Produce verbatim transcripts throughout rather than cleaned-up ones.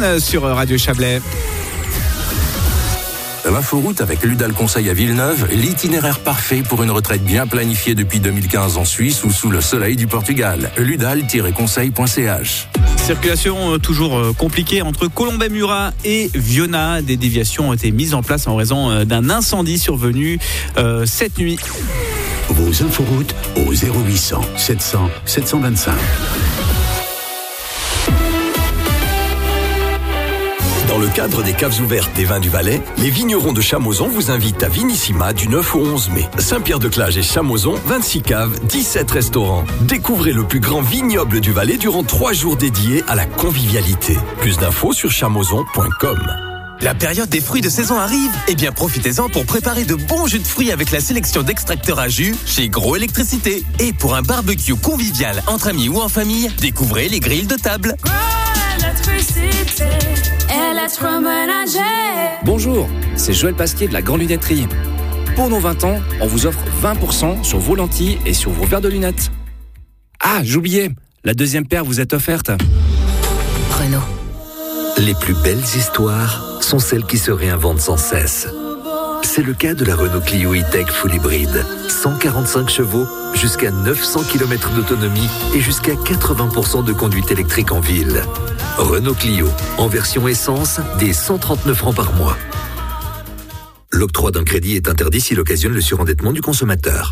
week-end sur Radio Chablais. L'inforoute avec Ludal Conseil à Villeneuve, l'itinéraire parfait pour une retraite bien planifiée depuis deux mille quinze en Suisse ou sous le soleil du Portugal. ludal tiret conseil point c h. Circulation toujours compliquée entre Colombey-Murat et Viona. Des déviations ont été mises en place en raison d'un incendie survenu euh, cette nuit. Vos inforoutes au zéro huit cents sept cents sept cent vingt-cinq. Dans le cadre des caves ouvertes des vins du Valais, les vignerons de Chamoson vous invitent à Vinissima du neuf au onze mai. Saint-Pierre-de-Clage et Chamoson, vingt-six caves, dix-sept restaurants. Découvrez le plus grand vignoble du Valais durant trois jours dédiés à la convivialité. Plus d'infos sur chamoson point com. La période des fruits de saison arrive. Eh bien, profitez-en pour préparer de bons jus de fruits avec la sélection d'extracteurs à jus chez Gros Électricité. Et pour un barbecue convivial entre amis ou en famille, découvrez les grilles de table. Bonjour, c'est Joël Pasquier de la Grande Lunetterie. Pour nos vingt ans, on vous offre vingt pour cent sur vos lentilles et sur vos verres de lunettes. Ah, j'oubliais, la deuxième paire vous est offerte. Renault. Les plus belles histoires sont celles qui se réinventent sans cesse. C'est le cas de la Renault Clio E-Tech Full Hybrid. cent quarante-cinq chevaux, jusqu'à neuf cents kilomètres d'autonomie et jusqu'à quatre-vingts pour cent de conduite électrique en ville. Renault Clio, en version essence, dès cent trente-neuf francs par mois. L'octroi d'un crédit est interdit s'il occasionne le surendettement du consommateur.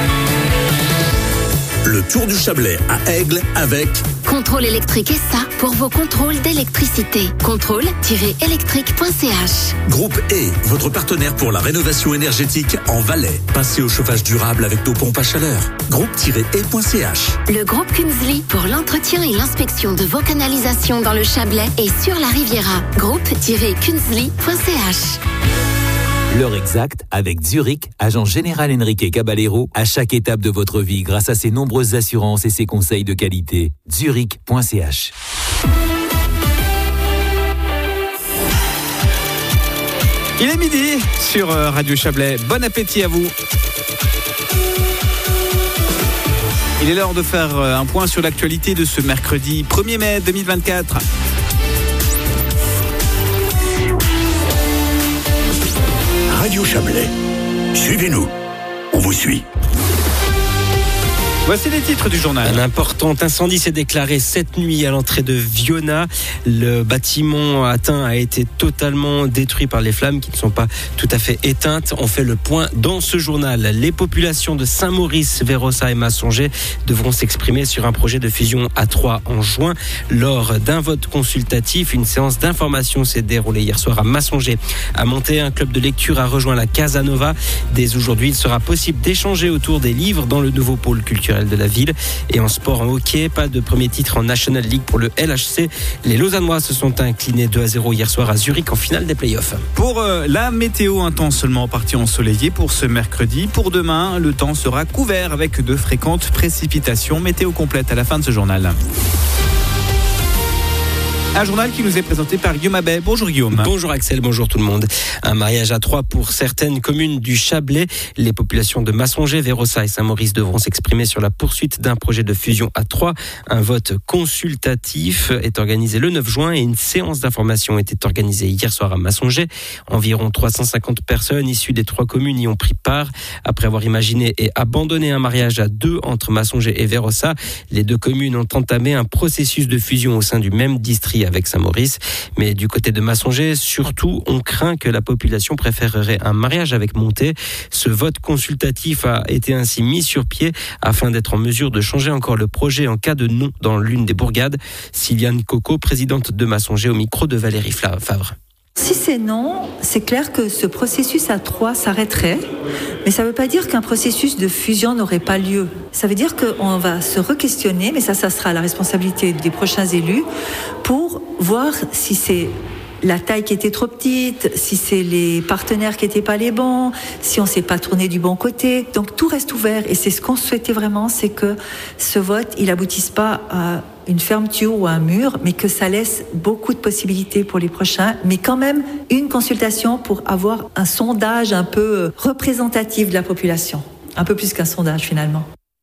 Le Tour du Chablais à Aigle avec Contrôle électrique et ça pour vos contrôles d'électricité. contrôle tiret électrique point c h. Groupe E, votre partenaire pour la rénovation énergétique en Valais. Passez au chauffage durable avec nos pompes à chaleur. groupe tiret e point c h. Le groupe Kunzli pour l'entretien et l'inspection de vos canalisations dans le Chablais et sur la Riviera. groupe tiret kunzli point c h. L'heure exacte avec Zurich, agent général Enrique Caballero, à chaque étape de votre vie grâce à ses nombreuses assurances et ses conseils de qualité. Zurich point c h. Il est midi sur Radio Chablais. Bon appétit à vous. Il est l'heure de faire un point sur l'actualité de ce mercredi premier mai deux mille vingt-quatre. Radio Chablais. Suivez-nous. On vous suit. Voici les titres du journal. Un important incendie s'est déclaré cette nuit à l'entrée de Viona. Le bâtiment atteint a été totalement détruit par les flammes qui ne sont pas tout à fait éteintes. On fait le point dans ce journal. Les populations de Saint-Maurice, Vérossa et Massonger devront s'exprimer sur un projet de fusion à trois en juin. Lors d'un vote consultatif, une séance d'information s'est déroulée hier soir à Massonger. À monter, un club de lecture a rejoint la Casanova. Dès aujourd'hui, il sera possible d'échanger autour des livres dans le nouveau pôle culturel de la ville. Et en sport, en hockey, pas de premier titre en National League pour le L H C. Les Lausannois se sont inclinés deux à zéro hier soir à Zurich en finale des playoffs. Pour euh, la météo, un temps seulement partie ensoleillé pour ce mercredi. Pour demain, le temps sera couvert avec de fréquentes précipitations. Météo complète à la fin de ce journal. Un journal qui nous est présenté par Guillaume Abbé. Bonjour Guillaume. Bonjour Axel, bonjour tout le monde. Un mariage à trois pour certaines communes du Chablais. Les populations de Massonger, Vérossa et Saint-Maurice devront s'exprimer sur la poursuite d'un projet de fusion à trois. Un vote consultatif est organisé le neuf juin et une séance d'information était organisée hier soir à Massonger. Environ trois cent cinquante personnes issues des trois communes y ont pris part. Après avoir imaginé et abandonné un mariage à deux entre Massonger et Vérossa, les deux communes ont entamé un processus de fusion au sein du même district avec Saint-Maurice. Mais du côté de Massonger, surtout, on craint que la population préférerait un mariage avec Monté. Ce vote consultatif a été ainsi mis sur pied afin d'être en mesure de changer encore le projet en cas de non dans l'une des bourgades. Sylviane Coco, présidente de Massonger, au micro de Valérie Favre. Si c'est non, c'est clair que ce processus à trois s'arrêterait, mais ça ne veut pas dire qu'un processus de fusion n'aurait pas lieu. Ça veut dire qu'on va se re-questionner, mais ça, ça sera la responsabilité des prochains élus, pour voir si c'est la taille qui était trop petite, si c'est les partenaires qui n'étaient pas les bons, si on ne s'est pas tourné du bon côté. Donc tout reste ouvert et c'est ce qu'on souhaitait vraiment, c'est que ce vote, il aboutisse pas à une fermeture ou un mur, mais que ça laisse beaucoup de possibilités pour les prochains, mais quand même une consultation pour avoir un sondage un peu représentatif de la population. Un peu plus qu'un sondage finalement.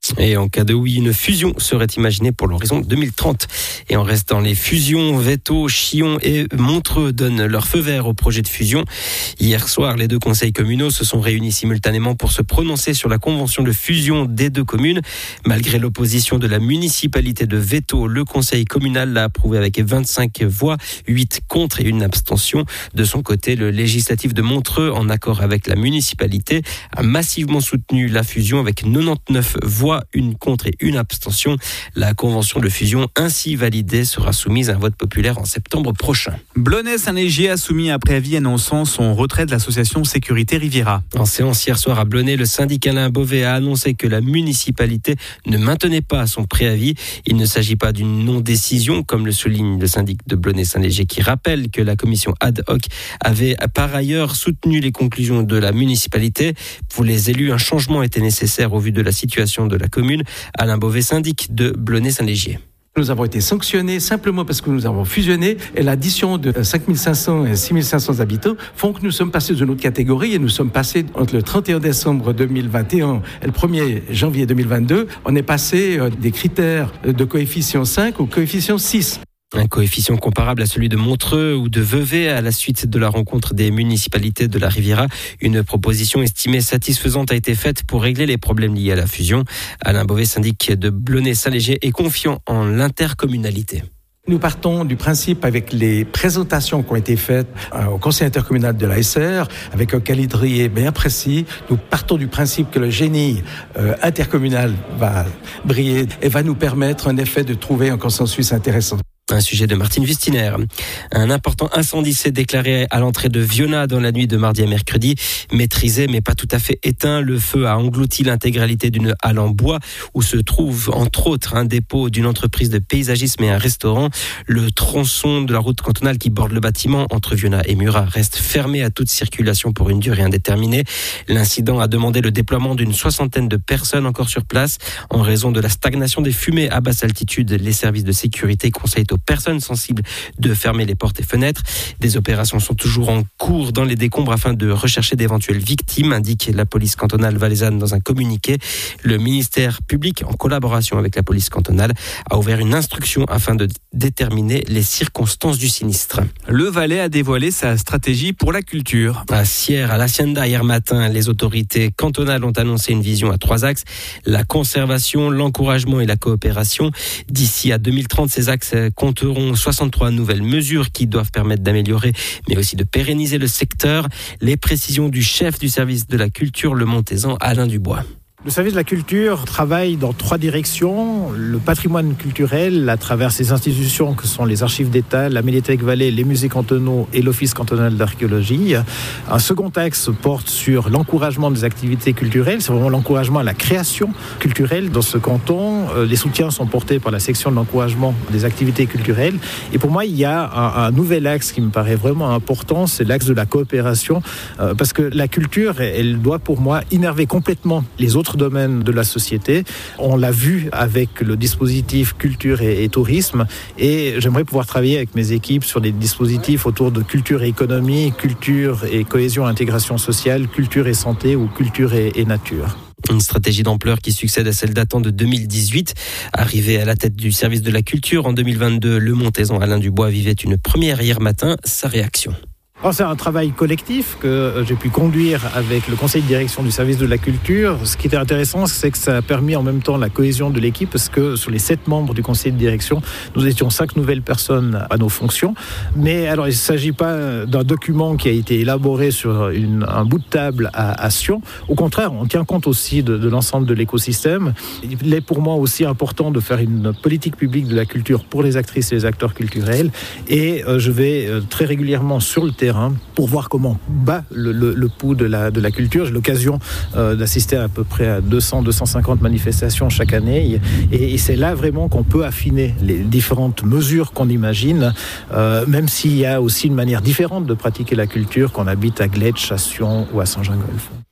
Et en cas de oui, une fusion serait imaginée pour l'horizon deux mille trente. Et en restant les fusions, Veto, Chillon et Montreux donnent leur feu vert au projet de fusion. Hier soir, les deux conseils communaux se sont réunis simultanément pour se prononcer sur la convention de fusion des deux communes. Malgré l'opposition de la municipalité de Veto, le conseil communal l'a approuvé avec vingt-cinq voix, huit contre et une abstention. De son côté, le législatif de Montreux, en accord avec la municipalité, a massivement soutenu la fusion avec quatre-vingt-dix-neuf voix, une contre et une abstention. La convention de fusion ainsi validée sera soumise à un vote populaire en septembre prochain. Blonay-Saint-Léger a soumis un préavis annonçant son retrait de l'association Sécurité Riviera. En séance hier soir à Blonay, le syndic Alain Beauvais a annoncé que la municipalité ne maintenait pas son préavis. Il ne s'agit pas d'une non-décision, comme le souligne le syndic de Blonay-Saint-Léger, qui rappelle que la commission ad hoc avait par ailleurs soutenu les conclusions de la municipalité. Pour les élus, un changement était nécessaire au vu de la situation de la commune. Alain Beauvais, syndic de Blonay-Saint-Léger. Nous avons été sanctionnés simplement parce que nous avons fusionné et l'addition de cinq mille cinq cents et six mille cinq cents habitants font que nous sommes passés d'une autre catégorie et nous sommes passés entre le trente et un décembre deux mille vingt et un et le premier janvier deux mille vingt-deux. On est passé des critères de coefficient cinq au coefficient six. Un coefficient comparable à celui de Montreux ou de Vevey à la suite de la rencontre des municipalités de la Riviera. Une proposition estimée satisfaisante a été faite pour régler les problèmes liés à la fusion. Alain Beauvais, syndic de Blonay-Saint-Léger, est confiant en l'intercommunalité. Nous partons du principe avec les présentations qui ont été faites au conseil intercommunal de l'A S R, avec un calendrier bien précis. Nous partons du principe que le génie euh, intercommunal va briller et va nous permettre en effet de trouver un consensus intéressant. Un sujet de Martine Wustiner. Un important incendie s'est déclaré à l'entrée de Viona dans la nuit de mardi à mercredi. Maîtrisé mais pas tout à fait éteint, le feu a englouti l'intégralité d'une halle en bois où se trouve entre autres un dépôt d'une entreprise de paysagisme et un restaurant. Le tronçon de la route cantonale qui borde le bâtiment entre Viona et Murat reste fermé à toute circulation pour une durée indéterminée. L'incident a demandé le déploiement d'une soixantaine de personnes encore sur place. En raison de la stagnation des fumées à basse altitude, les services de sécurité conseillent aux personnes sensibles de fermer les portes et fenêtres. Des opérations sont toujours en cours dans les décombres afin de rechercher d'éventuelles victimes, indique la police cantonale valaisanne dans un communiqué. Le ministère public, en collaboration avec la police cantonale, a ouvert une instruction afin de déterminer les circonstances du sinistre. Le Valais a dévoilé sa stratégie pour la culture. À Sierre, à l'Hacienda, hier matin, les autorités cantonales ont annoncé une vision à trois axes: la conservation, l'encouragement et la coopération. D'ici à deux mille trente, ces axes compteront soixante-trois nouvelles mesures qui doivent permettre d'améliorer, mais aussi de pérenniser le secteur. Les précisions du chef du service de la culture, le Montaisan, Alain Dubois. Le service de la culture travaille dans trois directions. Le patrimoine culturel, à travers ses institutions que sont les archives d'État, la Médiathèque Valais, les musées cantonaux et l'Office cantonal d'archéologie. Un second axe porte sur l'encouragement des activités culturelles. C'est vraiment l'encouragement à la création culturelle dans ce canton. Les soutiens sont portés par la section de l'encouragement des activités culturelles. Et pour moi, il y a un, un nouvel axe qui me paraît vraiment important, c'est l'axe de la coopération. Euh, parce que la culture, elle doit pour moi innerver complètement les autres domaines de la société. On l'a vu avec le dispositif culture et, et tourisme, et j'aimerais pouvoir travailler avec mes équipes sur des dispositifs autour de culture et économie, culture et cohésion, intégration sociale, culture et santé ou culture et, et nature. Une stratégie d'ampleur qui succède à celle datant de deux mille dix-huit. Arrivé à la tête du service de la culture en deux mille vingt-deux, le Montaisan Alain Dubois vivait une première hier matin. Sa réaction. Alors, c'est un travail collectif que j'ai pu conduire avec le conseil de direction du service de la culture. Ce qui était intéressant, c'est que ça a permis en même temps la cohésion de l'équipe, parce que sur les sept membres du conseil de direction, nous étions cinq nouvelles personnes à nos fonctions. Mais alors, il ne s'agit pas d'un document qui a été élaboré sur une, un bout de table à, à Sion. Au contraire, on tient compte aussi de, de l'ensemble de l'écosystème. Il est pour moi aussi important de faire une politique publique de la culture pour les actrices et les acteurs culturels. Et euh, je vais euh, très régulièrement sur le terrain pour voir comment bat le, le, le pouls de la, de la culture. J'ai l'occasion euh, d'assister à peu près à deux cents à deux cent cinquante manifestations chaque année, et, et c'est là vraiment qu'on peut affiner les différentes mesures qu'on imagine, euh, même s'il y a aussi une manière différente de pratiquer la culture, qu'on habite à Gletsch, à Sion ou à Saint-Gingolph.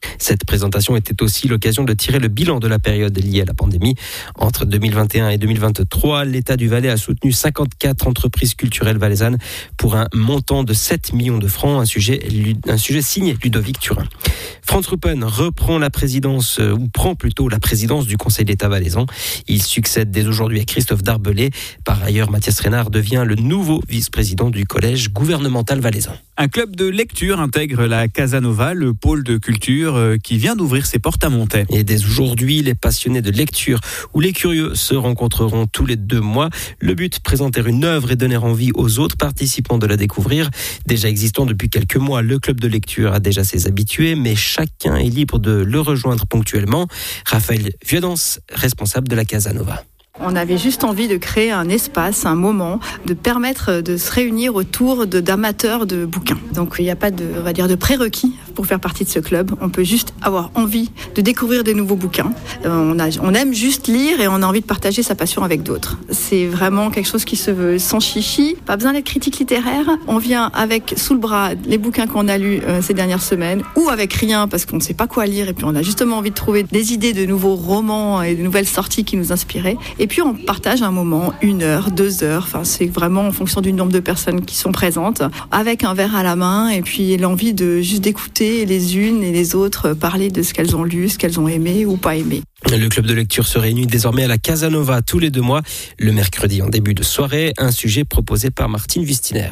Cette présentation était aussi l'occasion de tirer le bilan de la période liée à la pandémie. Entre deux mille vingt et un et deux mille vingt-trois, l'État du Valais a soutenu cinquante-quatre entreprises culturelles valaisannes pour un montant de sept millions de francs, un sujet, un sujet signé Ludovic Turin. Franz Ruppen reprend la présidence, ou prend plutôt la présidence du Conseil d'État valaisan. Il succède dès aujourd'hui à Christophe Darbelé. Par ailleurs, Mathias Reynard devient le nouveau vice-président du collège gouvernemental valaisan. Un club de lecture intègre la Casanova, le pôle de culture qui vient d'ouvrir ses portes à Montaix. Et dès aujourd'hui, les passionnés de lecture ou les curieux se rencontreront tous les deux mois. Le but, présenter une œuvre et donner envie aux autres participants de la découvrir. Déjà existant depuis quelques mois, le club de lecture a déjà ses habitués, mais chacun est libre de le rejoindre ponctuellement. Raphaël Viodance, responsable de la Casanova. On avait juste envie de créer un espace, un moment, de permettre de se réunir autour de, d'amateurs de bouquins. Donc il n'y a pas de, on va dire, de prérequis pour faire partie de ce club. On peut juste avoir envie de découvrir des nouveaux bouquins. On, a, on aime juste lire et on a envie de partager sa passion avec d'autres. C'est vraiment quelque chose qui se veut sans chichi. Pas besoin d'être critique littéraire. On vient avec sous le bras les bouquins qu'on a lus euh, ces dernières semaines, ou avec rien parce qu'on ne sait pas quoi lire et puis on a justement envie de trouver des idées de nouveaux romans et de nouvelles sorties qui nous inspiraient. Et puis on partage un moment, une heure, deux heures, enfin c'est vraiment en fonction du nombre de personnes qui sont présentes, avec un verre à la main et puis l'envie de juste d'écouter les unes et les autres parler de ce qu'elles ont lu, ce qu'elles ont aimé ou pas aimé. Le club de lecture se réunit désormais à la Casanova tous les deux mois, le mercredi en début de soirée, un sujet proposé par Martine Wustiner.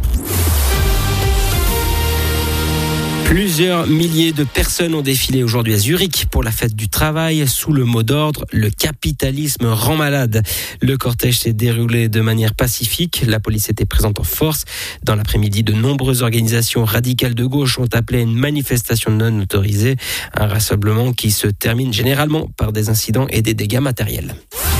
Plusieurs milliers de personnes ont défilé aujourd'hui à Zurich pour la fête du travail sous le mot d'ordre « Le capitalisme rend malade ». Le cortège s'est déroulé de manière pacifique. La police était présente en force. Dans l'après-midi, de nombreuses organisations radicales de gauche ont appelé à une manifestation non autorisée. Un rassemblement qui se termine généralement par des incidents et des dégâts matériels.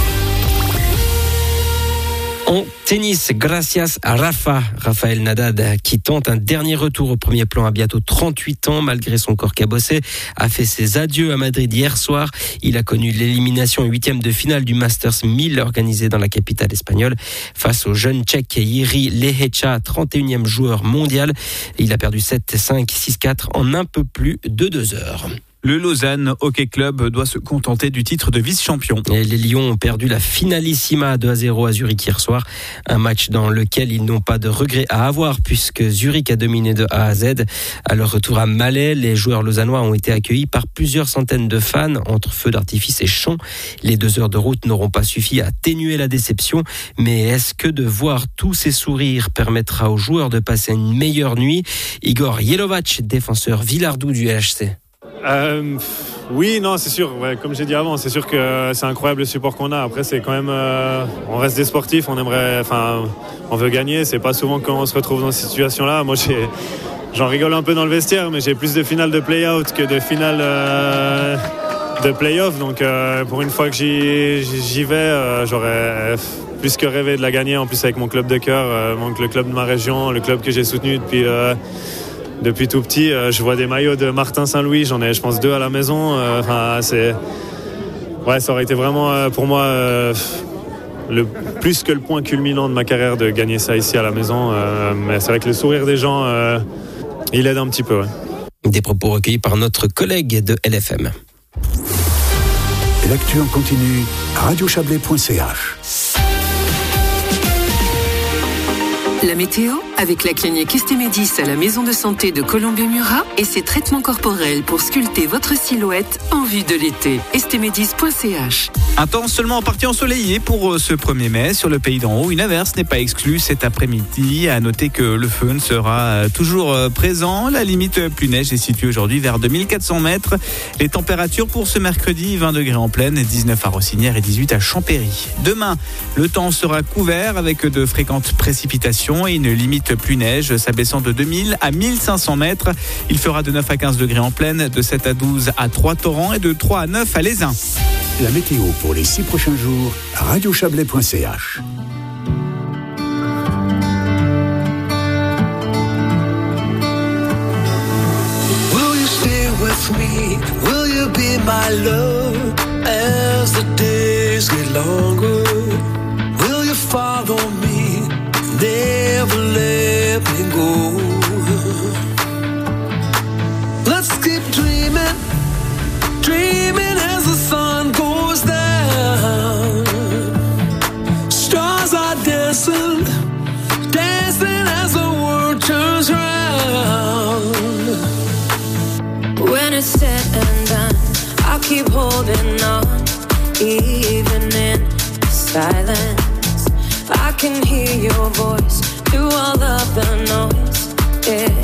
En tennis, gracias à Rafa, Rafael Nadal, qui tente un dernier retour au premier plan à bientôt trente-huit ans, malgré son corps cabossé, a fait ses adieux à Madrid hier soir. Il a connu l'élimination en huitième de finale du Masters mille organisé dans la capitale espagnole face au jeune tchèque Jiří Leheča, trente et unième joueur mondial. Il a perdu sept cinq, six quatre en un peu plus de deux heures. Le Lausanne Hockey Club doit se contenter du titre de vice-champion. Et les Lions ont perdu la finalissima deux à zéro à Zurich hier soir. Un match dans lequel ils n'ont pas de regrets à avoir puisque Zurich a dominé de A à Z. À leur retour à Malais, les joueurs lausannois ont été accueillis par plusieurs centaines de fans entre feux d'artifice et chants. Les deux heures de route n'auront pas suffi à atténuer la déception. Mais est-ce que de voir tous ces sourires permettra aux joueurs de passer une meilleure nuit? Igor Jelovac, défenseur Villardou du L H C. Euh, oui, non, c'est sûr. Ouais, comme j'ai dit avant, c'est sûr que c'est incroyable le support qu'on a. Après, c'est quand même, euh, on reste des sportifs. On aimerait, enfin, on veut gagner. C'est pas souvent qu'on se retrouve dans cette situation-là. Moi, j'ai, j'en rigole un peu dans le vestiaire, mais j'ai plus de finales de play-out que de finales euh, de play-off. Donc, euh, pour une fois que j'y, j'y vais, euh, j'aurais plus que rêvé de la gagner. En plus, avec mon club de cœur, euh, mon, le club de ma région, le club que j'ai soutenu depuis. Euh, Depuis tout petit, euh, je vois des maillots de Martin Saint-Louis, j'en ai je pense deux à la maison. Euh, enfin, c'est... Ouais, ça aurait été vraiment euh, pour moi euh, le... plus que le point culminant de ma carrière de gagner ça ici à la maison. Euh, mais c'est vrai que le sourire des gens, euh, il aide un petit peu. Ouais. Des propos recueillis par notre collègue de L F M. Et l'actu en continu, radio chablais point c h. La météo avec la clinique Estémédis à la maison de santé de Colombey-Murat et ses traitements corporels pour sculpter votre silhouette en vue de l'été. estémédis point c h. Un temps seulement en partie ensoleillé pour ce premier mai. Sur le pays d'en haut, une averse n'est pas exclue cet après-midi. À noter que le fön sera toujours présent. La limite pluie neige est située aujourd'hui vers deux mille quatre cents mètres. Les températures pour ce mercredi, vingt degrés en plaine, dix-neuf à Rossinière et dix-huit à Champéry. Demain, le temps sera couvert avec de fréquentes précipitations et une limite pluie neige s'abaissant de deux mille à mille cinq cents mètres. Il fera de neuf à quinze degrés en plaine, de sept à douze à Trois-Torrents et de trois à neuf à Lézin. La météo pour les six prochains jours, radio chablais point c h. Will you stay with me? Will you be my love as the days get longer? Will you follow me? Never let me go. Let's keep dreaming. on, even in silence. I can hear your voice through all of the noise. Yeah,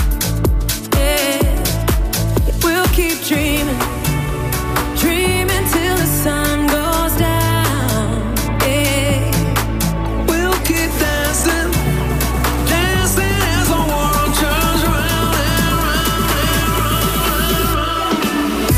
yeah. We'll keep dreaming, dreaming till the sun goes down. Yeah, we'll keep dancing, dancing as the world turns round and round and round and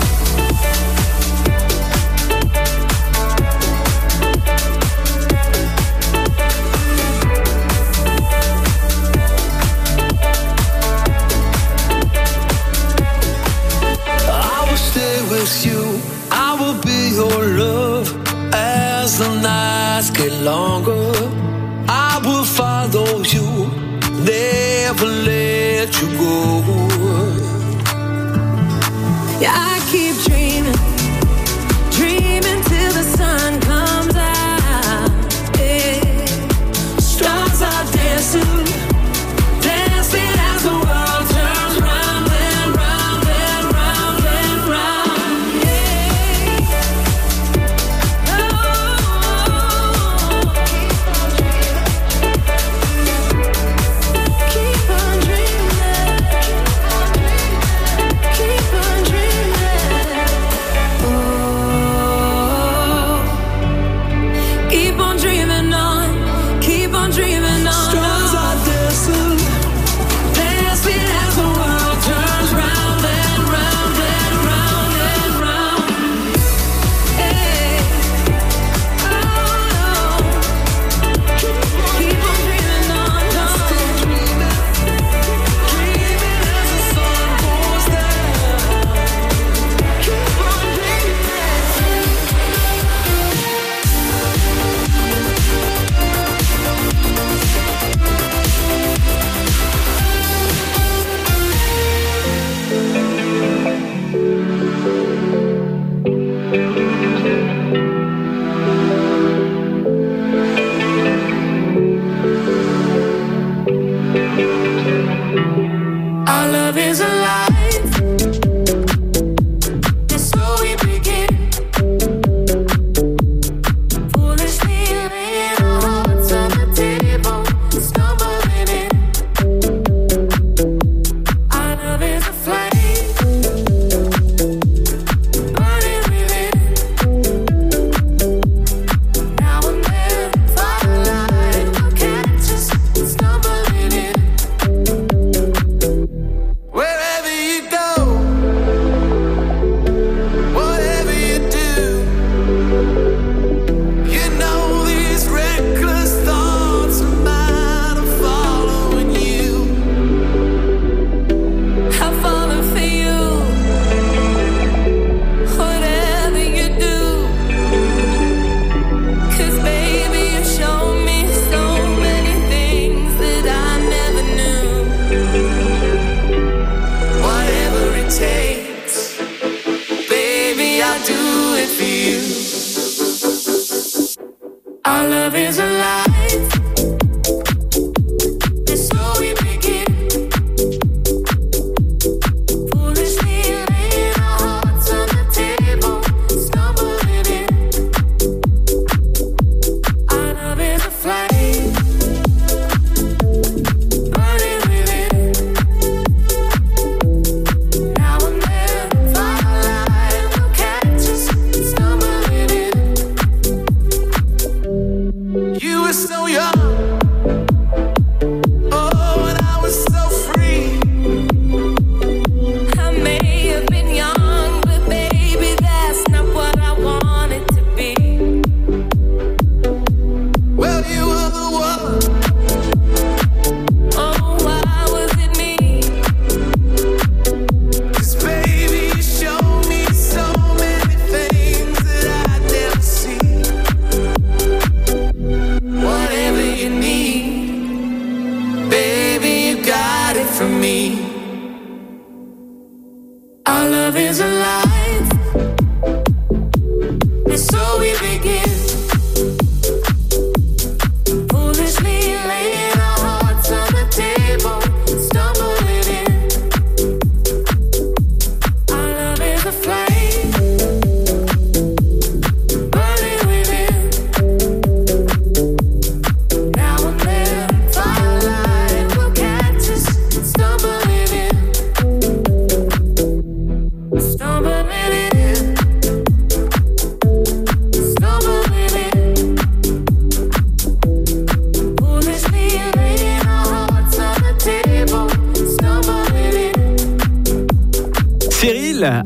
I will stay with you, I will be your love as the nights get longer. I will follow you, never let you go. Yeah, I keep dreaming, dreaming till the sun comes out. Yeah. Stars are dancing, dancing as the world turns round and round and round and round. Yeah. Keep on dreaming, keep on dreaming. Oh, keep on dreaming on, keep on dreaming on. Stars are dancing, dancing as the world turns round and round and round and round. Hey, oh, keep on dreaming on, still dreaming, dreaming as the sun goes down. Keep on dreaming. Our love is alive, and so we begin. Foolishly laying our hearts on the table, stumbling in. Our love is a flame, burning within. Now and then, firelight will catch us stumbling in. Wherever you go, whatever you do, you know these reckless thoughts of mine are following you. I'm falling for you, whatever you do. 'Cause baby, you show me so many things that I never knew. Whatever it takes, baby, I'll do it for you. Our love is alive, and so we begin. Foolishly laying our hearts on the table, stumbling in. Our love is a flame, burning within. Now and then, firelight will catch us stumbling in. You were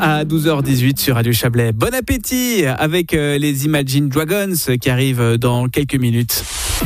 à douze heures dix-huit sur Radio Chablais. Bon appétit avec les Imagine Dragons qui arrivent dans quelques minutes.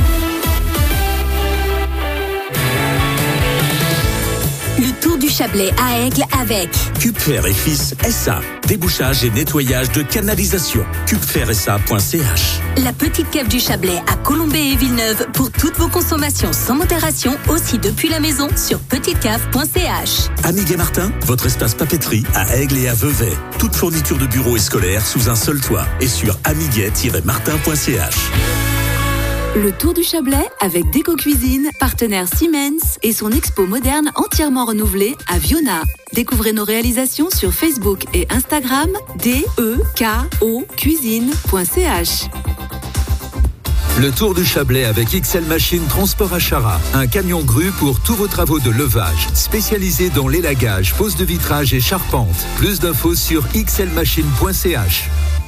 Le Tour du Chablais à Aigle avec Cupfer et Fils S A. Débouchage et nettoyage de canalisation. cupfer s a point c h. La petite cave du Chablais à Colombey et Villeneuve pour toutes vos consommations sans modération, aussi depuis la maison sur petite cave point c h. Amiguet Martin, votre espace papeterie à Aigle et à Vevey. Toute fourniture de bureau et scolaire sous un seul toit et sur amiguet tiret martin point c h. Le Tour du Chablais avec Déco Cuisine, partenaire Siemens et son expo moderne entièrement renouvelée à Viona. Découvrez nos réalisations sur Facebook et Instagram D E K O cuisine point c h. Le Tour du Chablais avec X L Machine Transport à Chara. Un camion grue pour tous vos travaux de levage. Spécialisé dans l'élagage, pose de vitrage et charpente. Plus d'infos sur x l machine point c h.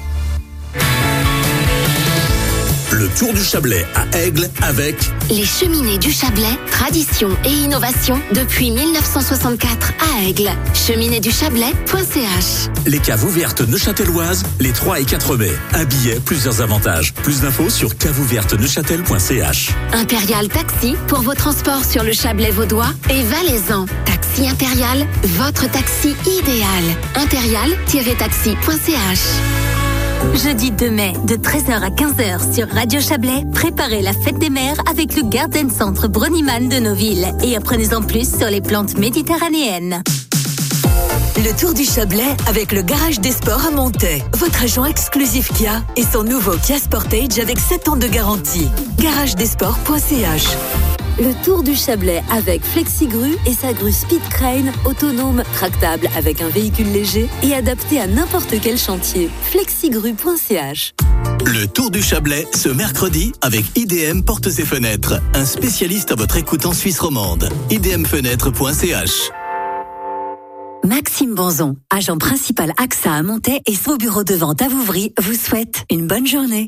Le Tour du Chablais à Aigle avec les Cheminées du Chablais, tradition et innovation depuis mille neuf cent soixante-quatre à Aigle. cheminée du chablais point c h. Les caves ouvertes neuchâteloises, les trois et quatre mai. Un billet, plusieurs avantages. Plus d'infos sur cave ouverte neuchâtel point c h. Impérial Taxi pour vos transports sur le Chablais vaudois et valaisan. Taxi Impérial, votre taxi idéal. impérial tiret taxi point c h. Jeudi deux mai, de treize heures à quinze heures sur Radio Chablais, préparez la fête des mers avec le Garden Centre Broniman de Noville et apprenez-en plus sur les plantes méditerranéennes. Le Tour du Chablais avec le Garage des Sports à Montaix. Votre agent exclusif Kia et son nouveau Kia Sportage avec sept ans de garantie. garage des sports point c h. Le Tour du Chablais avec FlexiGru et sa grue Speed Crane autonome, tractable avec un véhicule léger et adapté à n'importe quel chantier. flexigru point c h. Le Tour du Chablais ce mercredi avec I D M Portes et Fenêtres, un spécialiste à votre écoute en Suisse romande. i d m fenêtres point c h. Maxime Banzon, agent principal A X A à Montaix et son bureau de vente à Vouvry, vous souhaite une bonne journée.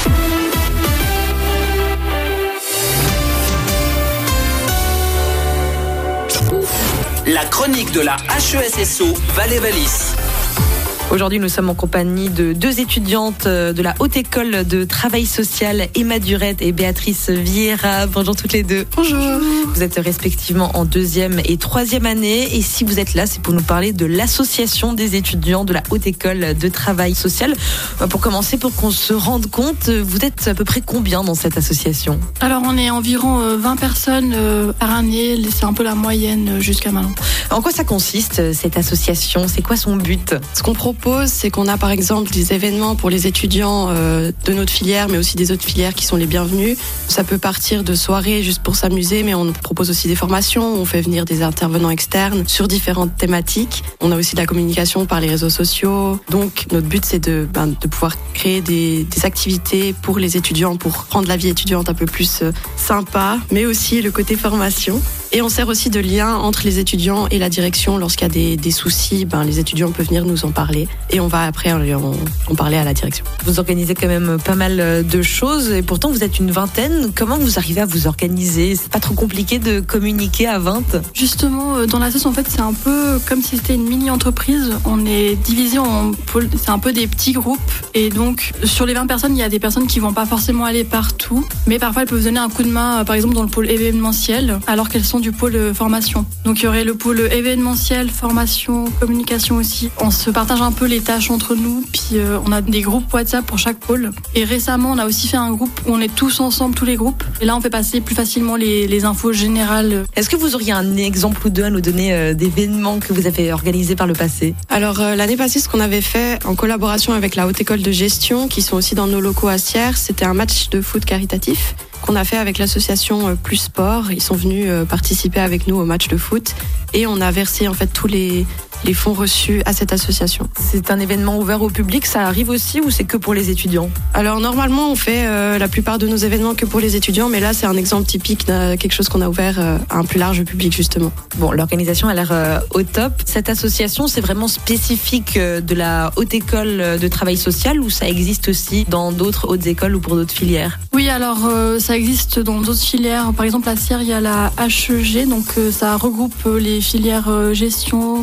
La chronique de la H E S S O Valais-Valis. Aujourd'hui, nous sommes en compagnie de deux étudiantes de la Haute École de Travail Social, Emma Durette et Béatrice Vieira. Bonjour toutes les deux. Bonjour. Vous êtes respectivement en deuxième et troisième année. Et si vous êtes là, c'est pour nous parler de l'association des étudiants de la Haute École de Travail Social. Pour commencer, pour qu'on se rende compte, vous êtes à peu près combien dans cette association ? Alors, on est environ vingt personnes par année. C'est un peu la moyenne jusqu'à maintenant. En quoi ça consiste, cette association ? C'est quoi son but ? Ce qu'on propose, c'est qu'on a par exemple des événements pour les étudiants euh, de notre filière, mais aussi des autres filières qui sont les bienvenus. Ça peut partir de soirées juste pour s'amuser, mais on propose aussi des formations, on fait venir des intervenants externes sur différentes thématiques. On a aussi de la communication par les réseaux sociaux. Donc notre but, c'est de, ben, de pouvoir créer des, des activités pour les étudiants, pour rendre la vie étudiante un peu plus euh, sympa, mais aussi le côté formation. Et on sert aussi de lien entre les étudiants et la direction. Lorsqu'il y a des, des soucis, ben, les étudiants peuvent venir nous en parler. Et on va après en, en parler à la direction. Vous organisez quand même pas mal de choses. Et pourtant, vous êtes une vingtaine. Comment vous arrivez à vous organiser ? C'est pas trop compliqué de communiquer à vingt ? Justement, dans l'association, en fait, c'est un peu comme si c'était une mini-entreprise. On est divisé en pôles. C'est un peu des petits groupes. Et donc, sur les vingt personnes, il y a des personnes qui vont pas forcément aller partout. Mais parfois, elles peuvent donner un coup de main, par exemple, dans le pôle événementiel, alors qu'elles sont du pôle formation. Donc il y aurait le pôle événementiel, formation, communication aussi. On se partage un peu les tâches entre nous, puis euh, on a des groupes WhatsApp pour chaque pôle. Et récemment, on a aussi fait un groupe où on est tous ensemble, tous les groupes. Et là, on fait passer plus facilement les, les infos générales. Est-ce que vous auriez un exemple ou deux à nous donner euh, d'événements que vous avez organisés par le passé ? Alors euh, l'année passée, ce qu'on avait fait en collaboration avec la Haute École de Gestion, qui sont aussi dans nos locaux à Sierre, c'était un match de foot caritatif qu'on a fait avec l'association Plus Sport. Ils sont venus participer avec nous au match de foot et on a versé en fait tous les les fonds reçus à cette association. C'est un événement ouvert au public, ça arrive aussi ou c'est que pour les étudiants ? Alors normalement on fait euh, la plupart de nos événements que pour les étudiants, mais là c'est un exemple typique de quelque chose qu'on a ouvert euh, à un plus large public justement. Bon, l'organisation a l'air euh, au top. Cette association, c'est vraiment spécifique euh, de la Haute École de Travail Social ou ça existe aussi dans d'autres hautes écoles ou pour d'autres filières ? Oui, alors euh, ça existe dans d'autres filières. Par exemple à Sierre, il y a la H E G, donc euh, ça regroupe les filières euh, gestion, tourisme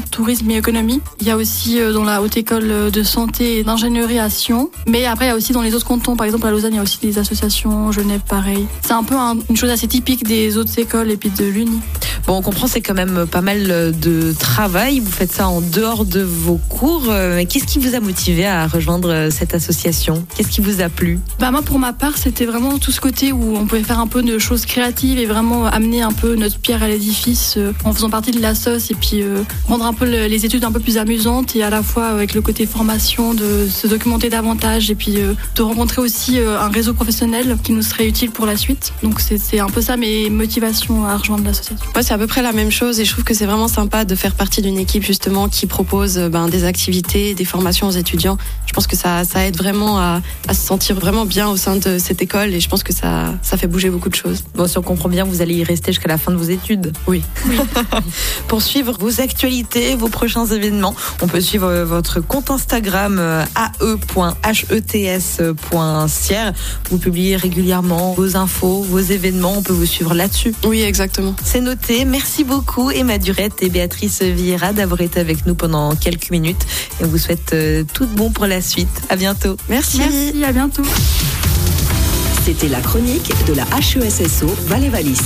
chimie-économie. Il y a aussi euh, dans la haute école de santé et d'ingénierie à Sion. Mais après, il y a aussi dans les autres cantons, par exemple à Lausanne, il y a aussi des associations, Genève, pareil. C'est un peu un, une chose assez typique des autres écoles et puis de l'Uni. Bon, on comprend, c'est quand même pas mal de travail. Vous faites ça en dehors de vos cours. Mais qu'est-ce qui vous a motivé à rejoindre cette association ? Qu'est-ce qui vous a plu ? Bah moi, pour ma part, c'était vraiment tout ce côté où on pouvait faire un peu de choses créatives et vraiment amener un peu notre pierre à l'édifice euh, en faisant partie de la S O S et puis euh, rendre un peu le, les études un peu plus amusantes et à la fois avec le côté formation, de se documenter davantage et puis euh, de rencontrer aussi euh, un réseau professionnel qui nous serait utile pour la suite. Donc c'est, c'est un peu ça mes motivations à rejoindre l'association. Ouais, c'est à peu près la même chose et je trouve que c'est vraiment sympa de faire partie d'une équipe justement qui propose ben, des activités, des formations aux étudiants. Je pense que ça, ça aide vraiment à, à se sentir vraiment bien au sein de cette école et je pense que ça, ça fait bouger beaucoup de choses. Bon, si on comprend bien, vous allez y rester jusqu'à la fin de vos études. Oui. oui. Pour suivre vos actualités, vos prochains événements, on peut suivre votre compte Instagram a e point h e t s point c r. Vous publiez régulièrement vos infos, vos événements. On peut vous suivre là-dessus. Oui, exactement. C'est noté. Merci beaucoup Emma Durette et Béatrice Vieira d'avoir été avec nous pendant quelques minutes. Et on vous souhaite tout de bon pour la suite. À bientôt. Merci. Merci, à bientôt. C'était la chronique de la H E S S O Valais-Wallis.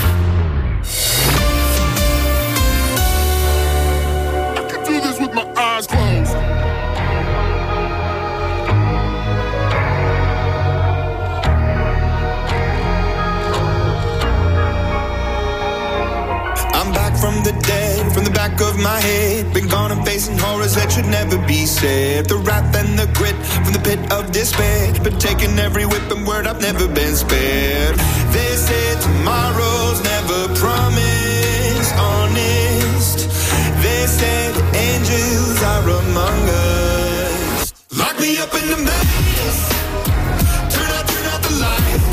From the dead, from the back of my head. Been gone and facing horrors that should never be said. The wrath and the grit from the pit of despair. Been taking every whip and word, I've never been spared. They say tomorrow's never promised, honest. They say the angels are among us. Lock me up in the maze. Turn out, turn out the lights.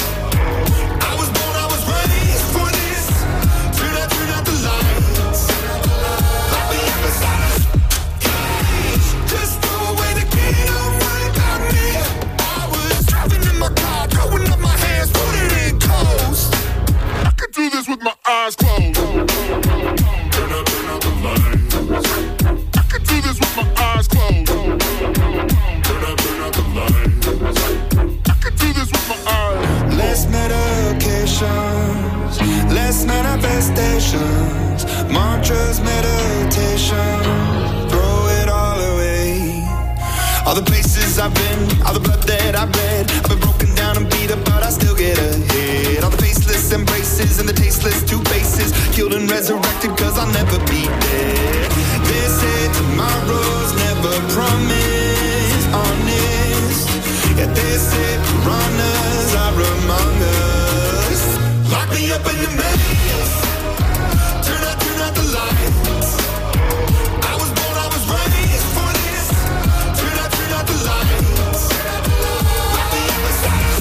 Do this with my eyes closed. Turn out, turn out the lights. I can do this with my eyes closed. Turn out, turn out the lights. I can do this with my eyes. Less medications, less manifestations, mantras, meditation. Throw it all away. All the places I've been, all the blood that I've bled. I've been broken down and beat up, but I still get ahead. All the faceless embraces and the tasteless two faces, killed and resurrected, cause I'll never be dead. They say tomorrow's never promised, honest. Yeah, they say piranhas are among us. Lock me up in the maze. Turn out, turn out the lights. I was born, I was raised for this. Turn out, turn out the lights. Lock me up inside.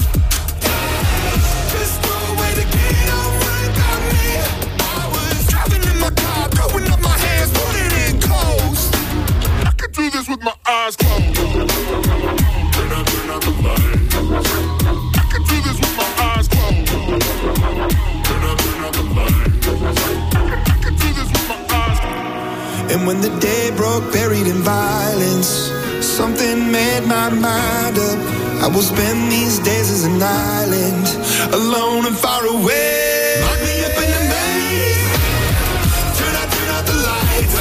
Just throw away the key, don't worry about me. I was driving in my car, throwing up my hands, putting in coast. I can do this with my eyes closed. Turn out, turn out the lights. I can do this with my eyes closed. Turn out, turn out the lights. I can do this with my eyes closed. And when the day broke, buried in violence, something made my mind up. I will spend these days as an island, alone and far away. Lock me up in the maze. Turn out, turn out the lights.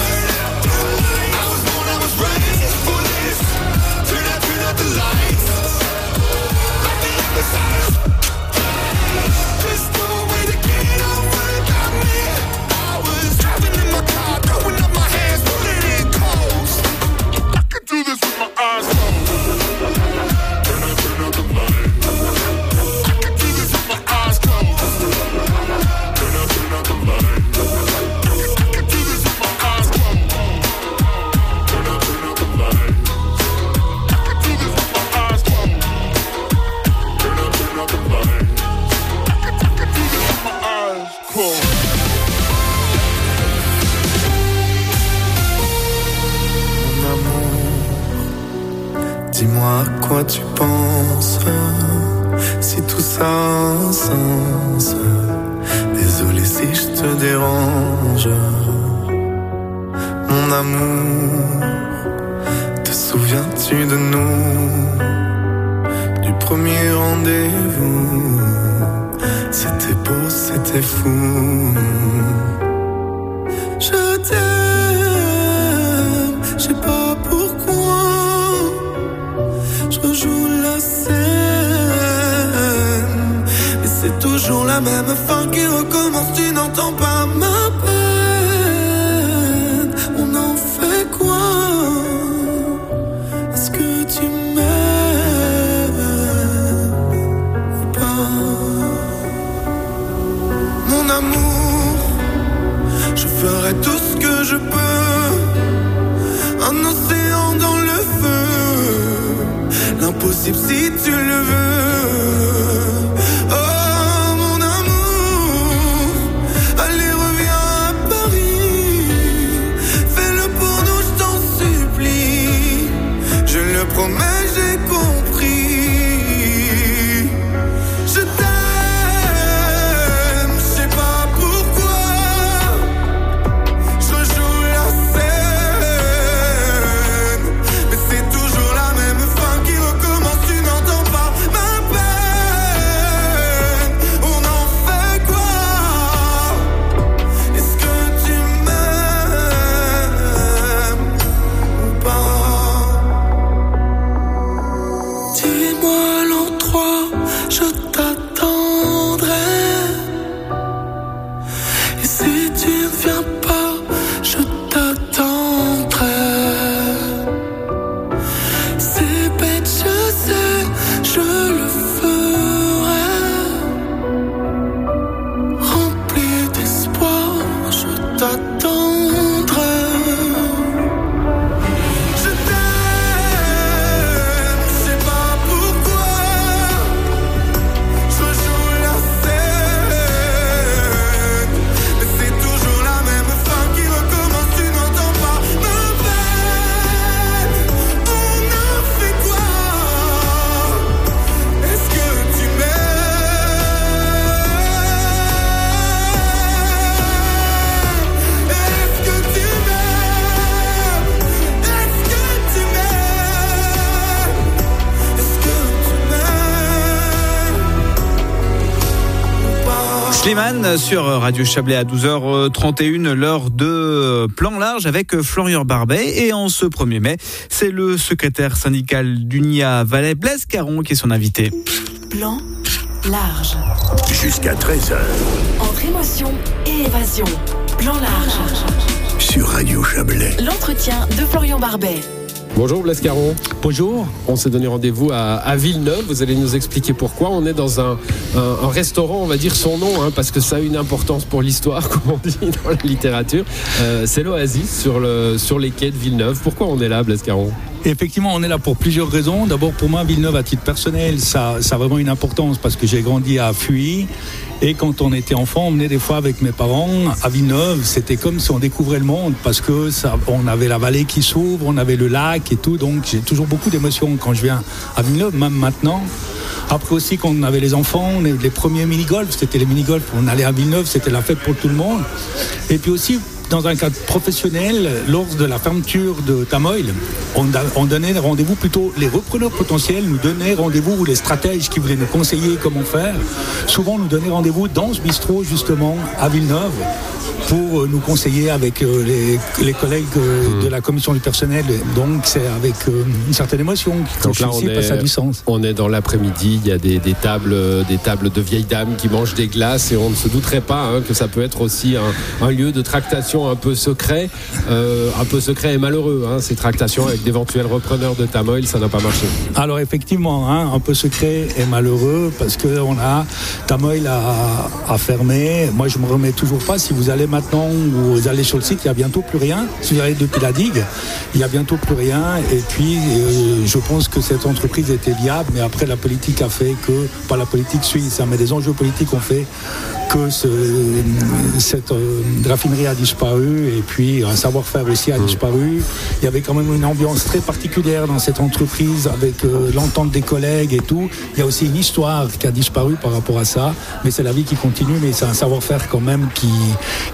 I was born, I was raised for this. Turn out, turn out the lights. Lock me up inside. Just throw away the key, don't worry about me. I was driving in my car, throwing up my hands, putting in coast. I can do this with my eyes closed. Turn out, turn out the lights. I can do this with my eyes closed. Turn out, turn out the lights. I can do this with my eyes closed. Turn out, turn out the lights. I can do this with my eyes closed. Turn out, turn out the lights. I can, I can do this with my eyes closed. Mon amour, dis-moi à quoi tu penses, si tout ça a un sens. Désolé si je te dérange. Mon amour, te souviens-tu de nous, du premier rendez-vous? C'était beau, c'était fou. Je t'aime, je sais pas pourquoi. Je rejoue la scène, mais c'est toujours la même fin qui recommence. Tu n'entends pas ma peine. On en fait quoi? Est-ce que tu m'aimes ou pas? Mon amour, je ferai tout ce que je peux. Un océan dans le feu, l'impossible si tu le veux. Oh mon amour, allez reviens à Paris. Fais-le pour nous, je t'en supplie. Je le promets, j'ai compris. Je t'aime, je sais pas pourquoi. Je joue la scène, mais c'est toujours la même fin qui recommence. Tu n'entends pas ma peine. On en fait quoi? Est-ce que tu m'aimes ou pas? Dis-moi l'endroit, je t'attendrai. Et si tu ne viens pas, je t'attendrai. C'est bête, je sais, je le ferai. Rempli d'espoir, je t'attendrai. Je t'aime, je sais pas pourquoi. Je joue la scène, mais c'est toujours la même fin qui recommence. Tu n'entends pas ma peine. On a fait quoi? Est-ce que tu m'aimes? Est-ce que tu m'aimes? Est-ce que tu m'aimes? Est-ce que tu m'aimes ou pas? Slimane sur Radio Chablais à douze heures trente et une, l'heure de Plan Large avec Florian Barbet. Et en ce premier mai, c'est le secrétaire syndical d'U N I A Valais, Blaise Caron, qui est son invité. Plan large. Jusqu'à treize heures Entre émotion et évasion. Plan large. sur Radio Chablais. L'entretien de Florian Barbet. Bonjour Blaise Caron. Bonjour. On s'est donné rendez-vous à, à Villeneuve. Vous allez nous expliquer pourquoi. On est dans un, un, un restaurant, on va dire son nom, hein, parce que ça a une importance pour l'histoire, comme on dit dans la littérature. Euh, c'est l'Oasis sur, le, sur les quais de Villeneuve. Pourquoi on est là, Blaise Caron? Effectivement, on est là pour plusieurs raisons. D'abord, pour moi, Villeneuve, à titre personnel, ça, ça a vraiment une importance parce que j'ai grandi à Fuy. Et quand on était enfant, on venait des fois avec mes parents à Villeneuve. C'était comme si on découvrait le monde parce que ça, on avait la vallée qui s'ouvre, on avait le lac et tout. Donc, j'ai toujours beaucoup d'émotions quand je viens à Villeneuve, même maintenant. Après aussi, quand on avait les enfants, on avait les premiers mini-golf, c'était les mini-golf. On allait à Villeneuve, c'était la fête pour tout le monde. Et puis aussi, dans un cadre professionnel, lors de la fermeture de Tamoil, on, on donnait rendez-vous plutôt, les repreneurs potentiels nous donnaient rendez-vous, ou les stratèges qui voulaient nous conseiller comment faire, souvent nous donnaient rendez-vous dans ce bistrot justement à Villeneuve pour nous conseiller avec les, les collègues de la commission du personnel. Donc c'est avec une certaine émotion que je suis ici, ça a du sens. On est dans l'après-midi, il y a des, des, tables, des tables de vieilles dames qui mangent des glaces et on ne se douterait pas hein, que ça peut être aussi un, un lieu de tractation un peu secret, euh, un peu secret et malheureux. Hein, ces tractations avec d'éventuels repreneurs de Tamoil, ça n'a pas marché. Alors effectivement, hein, un peu secret et malheureux parce que on a Tamoil à, à fermer. Moi, je me remets toujours pas. Si vous allez maintenant, vous allez sur le site, il y a bientôt plus rien. Si vous allez depuis la digue, il y a bientôt plus rien. Et puis, euh, je pense que cette entreprise était viable, mais après la politique a fait que, pas la politique suisse, hein, mais des enjeux politiques ont fait que ce, cette euh, raffinerie a disparu et puis un savoir-faire aussi a disparu. Il y avait quand même une ambiance très particulière dans cette entreprise avec euh, l'entente des collègues et tout. Il y a aussi une histoire qui a disparu par rapport à ça, mais c'est la vie qui continue, mais c'est un savoir-faire quand même qui,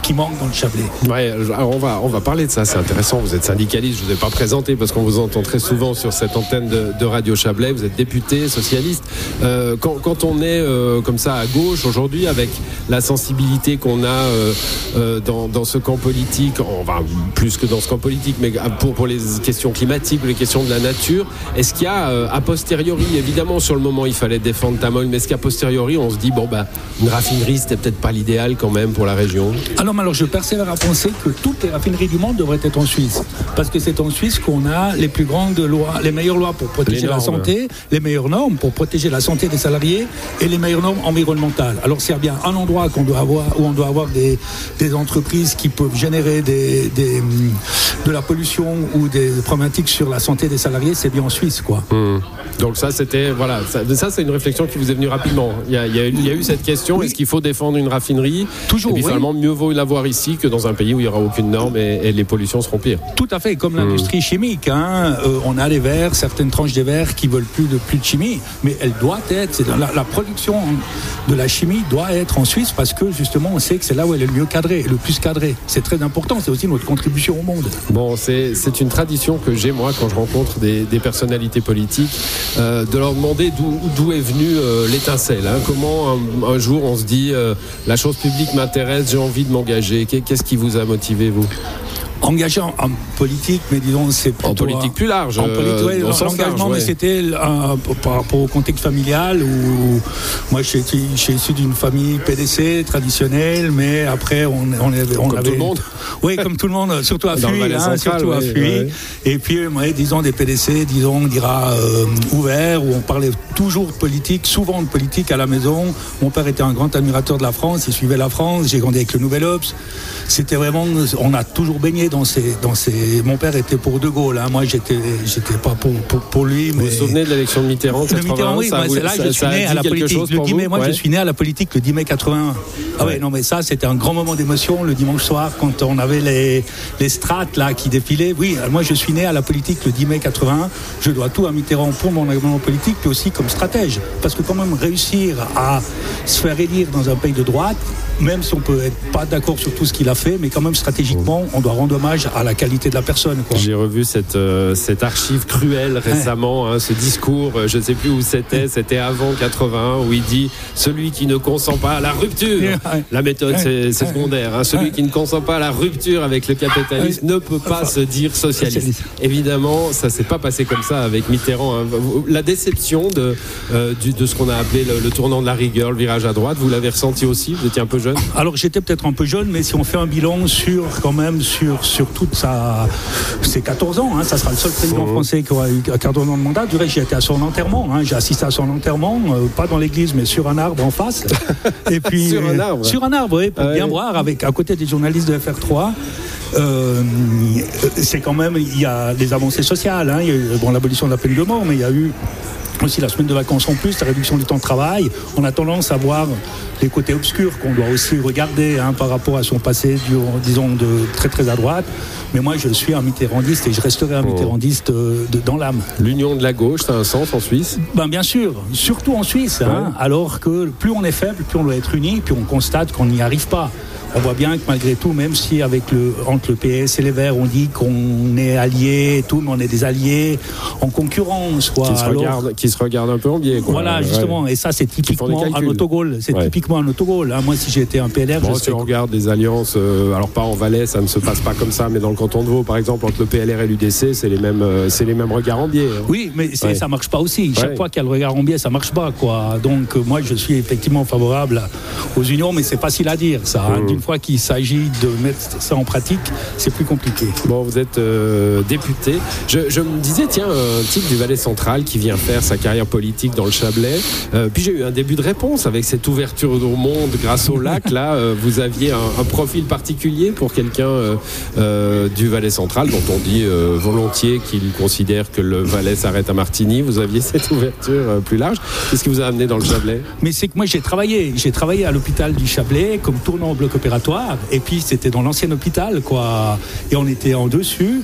qui manque dans le Chablais. Ouais, alors on va, on va parler de ça, c'est intéressant. Vous êtes syndicaliste, je ne vous ai pas présenté parce qu'on vous entend très souvent sur cette antenne de, de Radio Chablais. Vous êtes député, socialiste. Euh, quand, quand on est euh, comme ça à gauche aujourd'hui, avec la sensibilité qu'on a euh, euh, dans, dans ce camp politique, enfin plus que dans ce camp politique, mais pour, pour les questions climatiques, les questions de la nature, est-ce qu'il y a euh, a posteriori, évidemment sur le moment il fallait défendre Tamoil, mais est-ce qu'à posteriori on se dit bon bah une raffinerie c'était peut-être pas l'idéal quand même pour la région? Alors, alors je persévère à penser que toutes les raffineries du monde devraient être en Suisse, parce que c'est en Suisse qu'on a les plus grandes lois, les meilleures lois pour protéger la santé, les meilleures normes pour protéger la santé des salariés et les meilleures normes environnementales. Alors c'est bien un endroit qu'on doit avoir, où on doit avoir des, des entreprises qui peuvent générer des, des, de la pollution ou des problématiques sur la santé des salariés, c'est bien en Suisse, quoi. Mmh. Donc ça, c'était voilà, ça, ça c'est une réflexion qui vous est venue rapidement. Il y a, il y a, il y a eu cette question, oui. Est-ce qu'il faut défendre une raffinerie? Toujours. Et puis oui. finalement, mieux vaut l'avoir ici que dans un pays où il n'y aura aucune norme et, et les pollutions seront pires. Tout à fait, comme l'industrie mmh. chimique. Hein. Euh, on a les verres, certaines tranches des verres qui veulent plus de plus de chimie, mais elle doit être. C'est la, la production de la chimie doit être en Suisse parce que justement, on sait que c'est là où elle est le mieux cadrée, le plus cadrée. C'est très important. C'est aussi notre contribution au monde. Bon, c'est c'est une tradition que j'ai moi quand je rencontre des, des personnalités politiques, euh, de leur demander d'où, d'où est venue euh, l'étincelle. Hein. Comment un, un jour on se dit euh, la chose publique m'intéresse, j'ai envie de m'engager. Qu'est-ce qui vous a motivé, vous? Engagé en, en politique, mais disons c'est plutôt en politique plus large. En politique, ouais, euh, l'engagement, ouais. mais c'était euh, par rapport au contexte familial où moi je suis, je suis issu d'une famille P D C traditionnelle, mais après on, on avait, on comme avait, tout le monde. Oui, comme tout le monde, surtout à Fuy, hein, surtout ouais, à Fuy. Ouais. Et puis, ouais, disons des P D C, disons, on dira euh, ouverts, où on parlait toujours de politique, souvent de politique à la maison. Mon père était un grand admirateur de la France, il suivait la France. J'ai grandi avec le Nouvel Obs. C'était vraiment, on a toujours baigné dans ces, dans ces. Mon père était pour De Gaulle, hein. Moi j'étais, j'étais pas pour, pour, pour lui. Mais... Vous vous souvenez de l'élection de Mitterrand? De Mitterrand, oui. Ça Moi, vous, c'est là que je suis né à la politique. Le dix mai, moi, ouais. je suis né à la politique le dix mai quatre-vingt-un. Ah ouais, ouais non, mais ça, c'était un grand moment d'émotion le dimanche soir quand on avait les, les strates là qui défilaient. Oui, moi, je suis né à la politique le dix mai quatre-vingt-un. Je dois tout à Mitterrand pour mon engagement politique, puis aussi comme stratège. Parce que quand même réussir à se faire élire dans un pays de droite, même si on peut être pas d'accord sur tout ce qu'il a fait, mais quand même stratégiquement, on doit rendre hommage à la qualité de la personne, quoi. J'ai revu cette, euh, cette archive cruelle récemment, ouais. hein, ce discours, euh, je ne sais plus où c'était, c'était avant quatre-vingt-un, où il dit « Celui qui ne consent pas à la rupture ouais. ». La méthode, c'est, c'est secondaire. Hein, celui ouais. qui ne consent pas à la rupture avec le capitalisme ouais. ne peut pas enfin, se dire socialiste. socialiste. Évidemment, ça ne s'est pas passé comme ça avec Mitterrand. Hein. La déception de, euh, du, de ce qu'on a appelé le, le tournant de la rigueur, le virage à droite, vous l'avez ressenti aussi? Vous étiez un peu jeune? Alors j'étais peut-être un peu jeune, mais si on fait un bilan sur quand même sur sur toute sa ses quatorze ans, hein, ça sera le seul président mmh. français qui aura eu quatorze ans de mandat. Du reste, j'ai été à son enterrement, hein, j'ai assisté à son enterrement, euh, pas dans l'église, mais sur un arbre en face. Et puis sur un arbre. Sur un arbre, oui, pour ah, bien ouais. voir, avec à côté des journalistes de F R trois. Euh, c'est quand même, il y a des avancées sociales, hein, il y a eu, bon, l'abolition de la peine de mort, mais il y a eu aussi la semaine de vacances en plus, la réduction du temps de travail. On a tendance à voir les côtés obscurs qu'on doit aussi regarder, hein, par rapport à son passé, du, disons, de très très à droite. Mais moi, je suis un mitterrandiste et je resterai un oh. mitterrandiste euh, de, dans l'âme. L'union de la gauche, ça a un sens en Suisse? Ben, bien sûr, surtout en Suisse. Ouais. Hein, alors que plus on est faible, plus on doit être uni, puis on constate qu'on n'y arrive pas. On voit bien que malgré tout, même si avec le, entre le P S et les Verts, on dit qu'on est alliés et tout, mais on est des alliés en concurrence, quoi. Qui se, Alors, regardent, qui se regardent un peu en biais, quoi. Voilà, justement. Ouais. Et ça, c'est typiquement un autogol. C'est ouais. typiquement un autogol. Hein. Moi, si j'étais un P L R, bon, je si on regarde des alliances, euh, alors pas en Valais, ça ne se passe pas comme ça, mais dans le canton de Vaud, par exemple, entre le P L R et l'U D C, c'est les mêmes, euh, c'est les mêmes regards en biais. Hein. Oui, mais c'est, ouais. ça marche pas aussi. Chaque ouais. fois qu'il y a le regard en biais, ça marche pas, quoi. Donc, euh, moi, je suis effectivement favorable aux unions, mais c'est facile à dire, ça. Hein. Mmh. D'une fois qu'il s'agit de mettre ça en pratique, c'est plus compliqué. Bon, vous êtes euh, député. Je, je me disais, tiens, un type du Valais central qui vient faire sa carrière politique dans le Chablais. Euh, puis j'ai eu un début de réponse avec cette ouverture au monde grâce au lac. Là, euh, vous aviez un, un profil particulier pour quelqu'un euh, euh, du Valais central, dont on dit euh, volontiers qu'il considère que le Valais s'arrête à Martigny. Vous aviez cette ouverture euh, plus large. Qu'est-ce qui vous a amené dans le Chablais? Mais c'est que moi, j'ai travaillé. J'ai travaillé à l'hôpital du Chablais comme tournant au bloc opératoire. Et puis, c'était dans l'ancien hôpital, quoi. Et on était en dessus.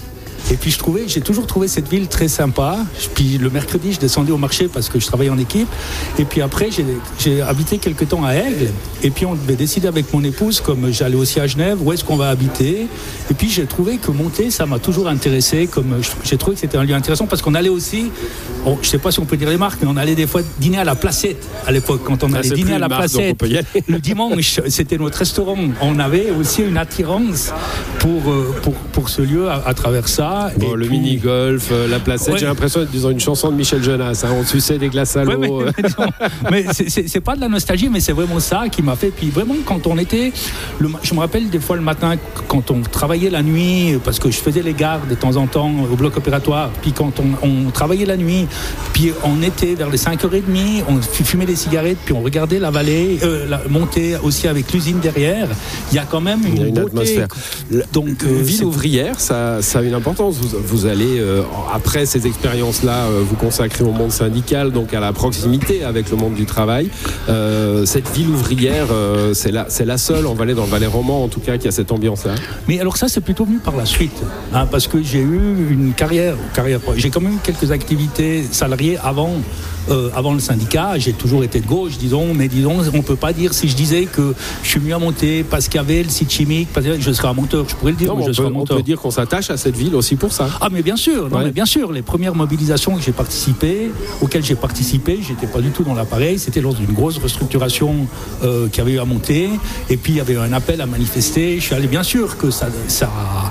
Et puis je trouvais, j'ai toujours trouvé cette ville très sympa. Puis le mercredi, je descendais au marché parce que je travaillais en équipe. Et puis après, j'ai, j'ai habité quelque temps à Aigle. Et puis on devait décider avec mon épouse, comme j'allais aussi à Genève, où est-ce qu'on va habiter. Et puis j'ai trouvé que monter, ça m'a toujours intéressé. Comme j'ai trouvé que c'était un lieu intéressant parce qu'on allait aussi, bon, je sais pas si on peut dire les marques, mais on allait des fois dîner à la Placette à l'époque. Quand on allait ah, dîner à la marque, Placette, le dimanche, c'était notre restaurant. On avait aussi une attirance pour, euh, pour, pour ce lieu à, à travers ça. Bon, et le puis... mini-golf, euh, la Placette, ouais. J'ai l'impression d'être dans une chanson de Michel Jonas. Hein, on suçait des glaces à l'eau. Ouais, mais mais, mais c'est, c'est, c'est pas de la nostalgie, mais c'est vraiment ça qui m'a fait. Puis vraiment, quand on était, le, je me rappelle des fois le matin, quand on travaillait la nuit, parce que je faisais les gardes de temps en temps au bloc opératoire, puis quand on, on travaillait la nuit, puis on était vers les cinq heures trente, on fumait des cigarettes, puis on regardait la vallée, euh, la, monter aussi avec l'usine derrière. Il y a quand même une, il y a une beauté. Atmosphère. Donc, euh, ville c'est... ouvrière, ça, ça a une importance. Vous, vous allez, euh, après ces expériences-là, euh, vous consacrer au monde syndical, donc à la proximité avec le monde du travail. Euh, cette ville ouvrière, euh, c'est, la, c'est la seule en Valais, dans le Valais roman en tout cas, qui a cette ambiance-là. Mais alors ça, c'est plutôt venu par la suite, hein, parce que j'ai eu une carrière, carrière, j'ai quand même eu quelques activités salariées avant. Euh, avant le syndicat, j'ai toujours été de gauche, disons, mais disons, on ne peut pas dire, si je disais que je suis mieux à monter parce qu'il y avait le site chimique, parce que je serais un monteur, je pourrais le dire, non, mais je on, serais peut, un monteur. On peut dire qu'on s'attache à cette ville aussi pour ça. Ah, mais bien sûr, non, ouais. mais bien sûr, les premières mobilisations que j'ai participé, auxquelles j'ai participé, j'étais pas du tout dans l'appareil, c'était lors d'une grosse restructuration euh, qu'il y avait eu à monter, et puis il y avait un appel à manifester, je suis allé, bien sûr que ça... ça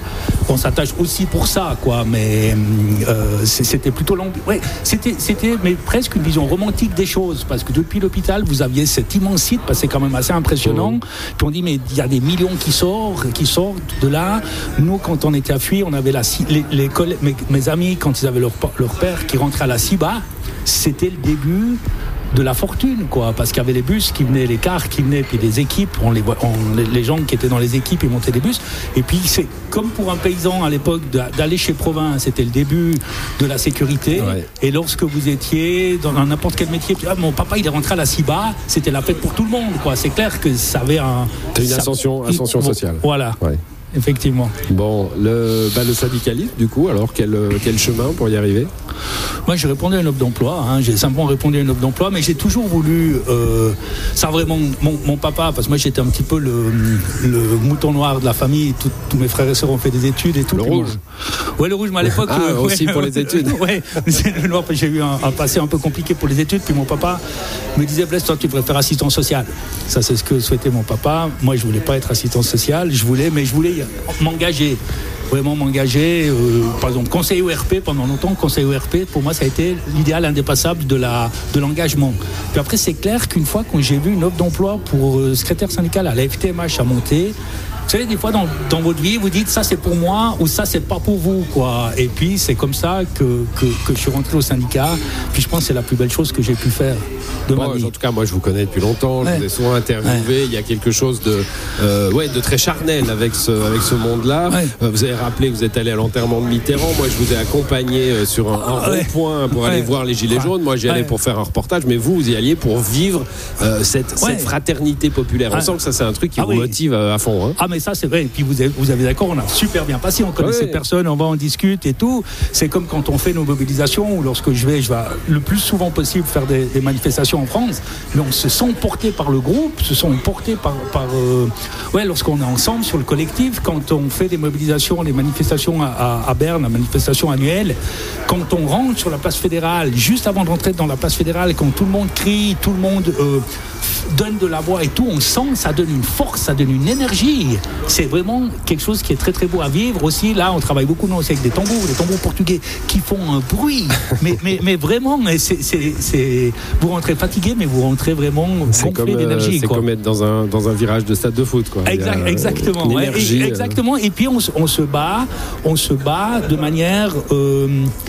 on s'attache aussi pour ça, quoi, mais euh, c'était plutôt long. Ouais, c'était, c'était mais presque une vision romantique des choses, parce que depuis l'hôpital, vous aviez cet immense site, parce que c'est quand même assez impressionnant. Oh. Puis on dit, mais il y a des millions qui sortent, qui sortent de là. Nous, quand on était à Fuy, on avait la, les, les collègues, mes, mes amis, quand ils avaient leur, leur père qui rentrait à la Ciba, c'était le début de la fortune, quoi, parce qu'il y avait les bus qui venaient, les cars qui venaient, puis les équipes, on les, on, les, les gens qui étaient dans les équipes, ils montaient des bus, et puis c'est comme pour un paysan à l'époque d'aller chez Provins, c'était le début de la sécurité, ouais. Et lorsque vous étiez dans n'importe quel métier, ah, mon papa il est rentré à la Ciba, c'était la fête pour tout le monde, quoi. C'est clair que ça avait un... C'est une ascension, ascension bon, sociale. Voilà. Ouais. Effectivement. Bon, le, bah, le syndicalisme, du coup, alors quel, quel chemin pour y arriver ? Moi, j'ai répondu à une offre d'emploi. Hein, j'ai simplement répondu à une offre d'emploi, mais j'ai toujours voulu. Euh, ça vraiment, mon, mon papa, parce que moi, j'étais un petit peu le, le mouton noir de la famille. Tout, tous mes frères et sœurs ont fait des études et tout. Le rouge. Moi, ouais, le rouge, mais à l'époque. Ah, euh, aussi ouais, pour les études. Ouais, c'est le noir. J'ai eu un, un passé un peu compliqué pour les études. Puis mon papa me disait, Blaise, toi, tu devrais faire assistant social. Ça, c'est ce que souhaitait mon papa. Moi, je voulais pas être assistant social. Je voulais, mais je voulais m'engager. Vraiment m'engager, euh, par exemple conseiller O R P pendant longtemps, conseiller O R P pour moi ça a été l'idéal indépassable de, la, de l'engagement. Puis après c'est clair qu'une fois que j'ai vu une offre d'emploi pour euh, secrétaire syndical à la F T M H à monter, vous savez, des fois dans, dans votre vie, vous dites ça c'est pour moi ou ça c'est pas pour vous, quoi. Et puis c'est comme ça que, que, que je suis rentré au syndicat. Puis je pense que c'est la plus belle chose que j'ai pu faire de bon, ma vie. En tout cas, moi je vous connais depuis longtemps, ouais. Je vous ai souvent interviewé. Ouais. Il y a quelque chose de, euh, ouais, de très charnel avec ce, avec ce monde-là. Ouais. Euh, vous avez rappelé que vous êtes allé à l'enterrement de Mitterrand. Moi je vous ai accompagné sur un, un ouais. rond-point pour ouais. aller voir les Gilets ouais. jaunes. Moi j'y allais ouais. pour faire un reportage, mais vous, vous y alliez pour vivre euh, cette, ouais. cette fraternité populaire. Ouais. On sent que ça c'est un truc qui ah vous oui. motive à fond. Hein. Ah mais ça c'est vrai. Et puis vous avez, vous avez d'accord, on a super bien passé, on connaissait ouais. personne, on va en discute et tout. C'est comme quand on fait nos mobilisations ou lorsque je vais, je vais le plus souvent possible faire des, des manifestations en France, mais on se sent porté par le groupe, se sent porté par, par euh, ouais, lorsqu'on est ensemble sur le collectif, quand on fait des mobilisations, des manifestations à, à, à Berne, des manifestations annuelles, quand on rentre sur la place fédérale, juste avant de rentrer dans la place fédérale, quand tout le monde crie, tout le monde euh, donne de la voix et tout, on sent, ça donne une force, ça donne une énergie. C'est vraiment quelque chose qui est très très beau à vivre aussi. Là, on travaille beaucoup non, aussi avec des tambours, des tambours portugais qui font un bruit. mais, mais, mais vraiment, c'est, c'est, c'est, vous rentrez fatigué, mais vous rentrez vraiment gonflé d'énergie. C'est quoi. Comme être dans un, dans un virage de stade de foot. Quoi. Exact, exactement. Ouais, et, exactement. Et puis on, on se bat, on se bat de manière... Euh,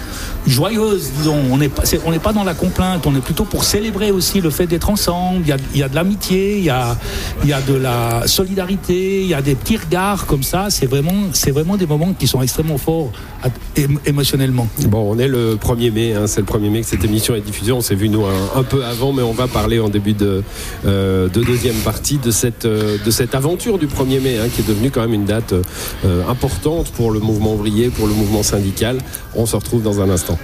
joyeuse, disons. On n'est pas, c'est, on n'est pas dans la complainte, on est plutôt pour célébrer aussi le fait d'être ensemble. Il y a, il y a de l'amitié, il y a, il y a de la solidarité, il y a des petits regards comme ça. C'est vraiment, c'est vraiment des moments qui sont extrêmement forts é- émotionnellement. Bon, on est le premier mai, hein, c'est le premier mai que cette émission est diffusée. On s'est vu nous un, un peu avant, mais on va parler en début de, euh, de deuxième partie de cette, euh, de cette aventure du premier mai, hein, qui est devenue quand même une date euh, importante pour le mouvement ouvrier, pour le mouvement syndical. On se retrouve dans un instant.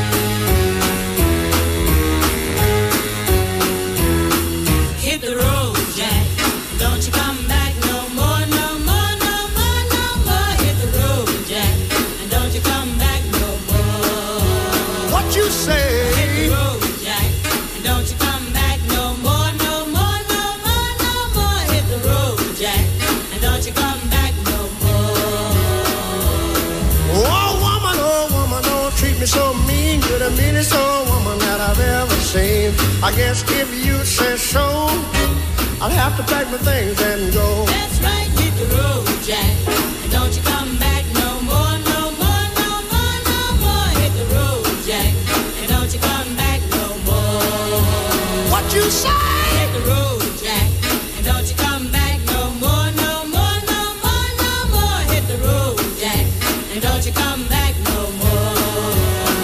I guess if you say so, I'll have to pack my things and go. That's right, hit the road, Jack. And don't you come back no more, no more, no more, no more. Hit the road, Jack. And don't you come back no more. What you say? Hit the road, Jack. And don't you come back no more, no more, no more, no more. Hit the road, Jack. And don't you come back no more.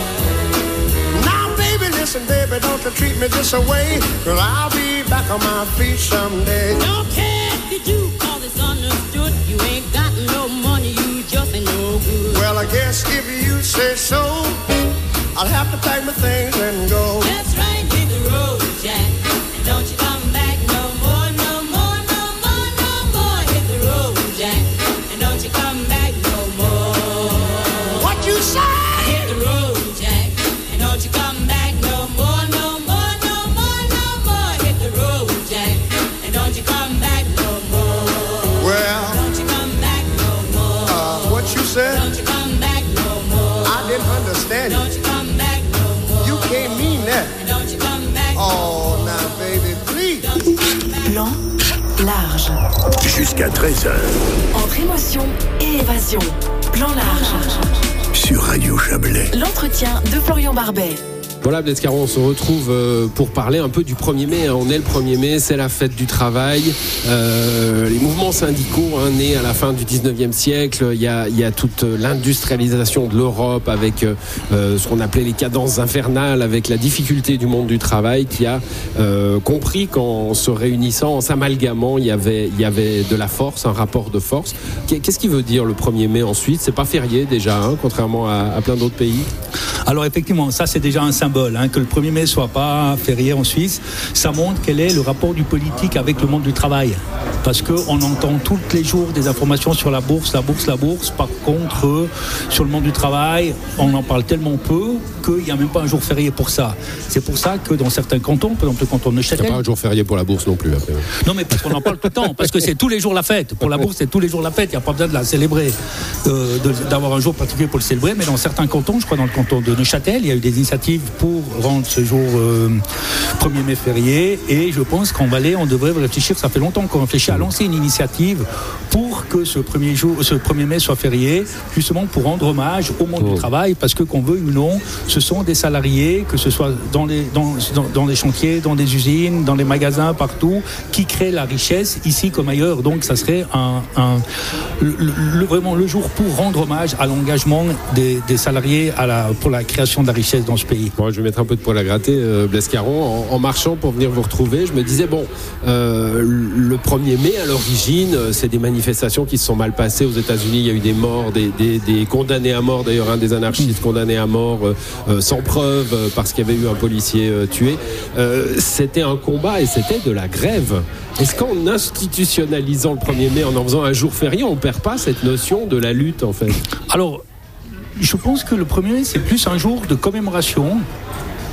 Now, baby, listen, baby, don't you treat me this away, 'cause I'll be back on my feet someday. Don't care if you do, 'cause it's understood. You ain't got no money, you just ain't no good. Well, I guess if you say so, I'll have to pack my things and go. That's right, hit the road, Jack. And don't you come back no more, no more, no more, no more. Hit the road, Jack. And don't you come back no more. What you say? Hit the road, Jack. And don't you come back no more, no more, no more, no more. Hit the road, Jack. And don't you come back no more. Well, don't you come back no more. Uh, what you said? Don't you come back no more. I didn't understand you. Don't you come back no more. You can't mean that. And don't you come back no Oh, more. now, baby, please. Plan large. Jusqu'à treize heures. Entre émotion et évasion. Plan large. Sur Radio Chablais. L'entretien de Florian Barbet. Voilà, Blaise Caron, on se retrouve euh, pour parler un peu du premier mai. Hein. On est le premier mai, c'est la fête du travail. Euh, les mouvements syndicaux, hein, nés à la fin du dix-neuvième siècle, il y a, il y a toute l'industrialisation de l'Europe avec euh, ce qu'on appelait les cadences infernales, avec la difficulté du monde du travail qui a euh, compris qu'en se réunissant, en s'amalgamant, il y avait, il y avait de la force, un rapport de force. Qu'est-ce qui veut dire le premier mai en Suisse ? C'est pas férié déjà, hein, contrairement à, à plein d'autres pays. Alors effectivement, ça c'est déjà un symbole, hein, que le premier mai soit pas férié en Suisse. Ça montre quel est le rapport du politique avec le monde du travail. Parce qu'on entend tous les jours des informations sur la bourse, la bourse, la bourse. Par contre, euh, sur le monde du travail, on en parle tellement peu qu'il n'y a même pas un jour férié pour ça. C'est pour ça que dans certains cantons, par exemple le canton de Neuchâtel... Il n'y a pas un jour férié pour la bourse non plus après. Non mais parce qu'on en parle tout le temps, parce que c'est tous les jours la fête. Pour la bourse, c'est tous les jours la fête, il n'y a pas besoin de la célébrer, euh, de, d'avoir un jour particulier pour le célébrer. Mais dans certains cantons, je crois dans le canton de Neuchâtel, il y a eu des initiatives pour rendre ce jour euh, premier mai férié. Et je pense qu'en Valais, on devrait réfléchir, ça fait longtemps qu'on réfléchit à lancer une initiative pour que ce premier jour, ce premier mai soit férié, justement pour rendre hommage au monde oh. du travail, parce que qu'on veuille ou non, ce sont des salariés, que ce soit dans les, dans, dans, dans les chantiers, dans les usines, dans les magasins, partout, qui créent la richesse, ici comme ailleurs. Donc ça serait un, un, le, le, vraiment le jour pour rendre hommage à l'engagement des, des salariés à la, pour la création de la richesse dans ce pays. Bon, je vais mettre un peu de poil à gratter, euh, Blaise Caron. En, en marchant pour venir vous retrouver, je me disais, bon, euh, le premier mai, à l'origine, c'est des manifestations qui se sont mal passées aux États-Unis. Il y a eu des morts, des, des, des condamnés à mort, d'ailleurs un des anarchistes condamné à mort euh, euh, sans preuve euh, parce qu'il y avait eu un policier euh, tué. Euh, c'était un combat et c'était de la grève. Est-ce qu'en institutionnalisant le premier mai, en en faisant un jour férié, on ne perd pas cette notion de la lutte en fait ? Alors, je pense que le premier mai, c'est plus un jour de commémoration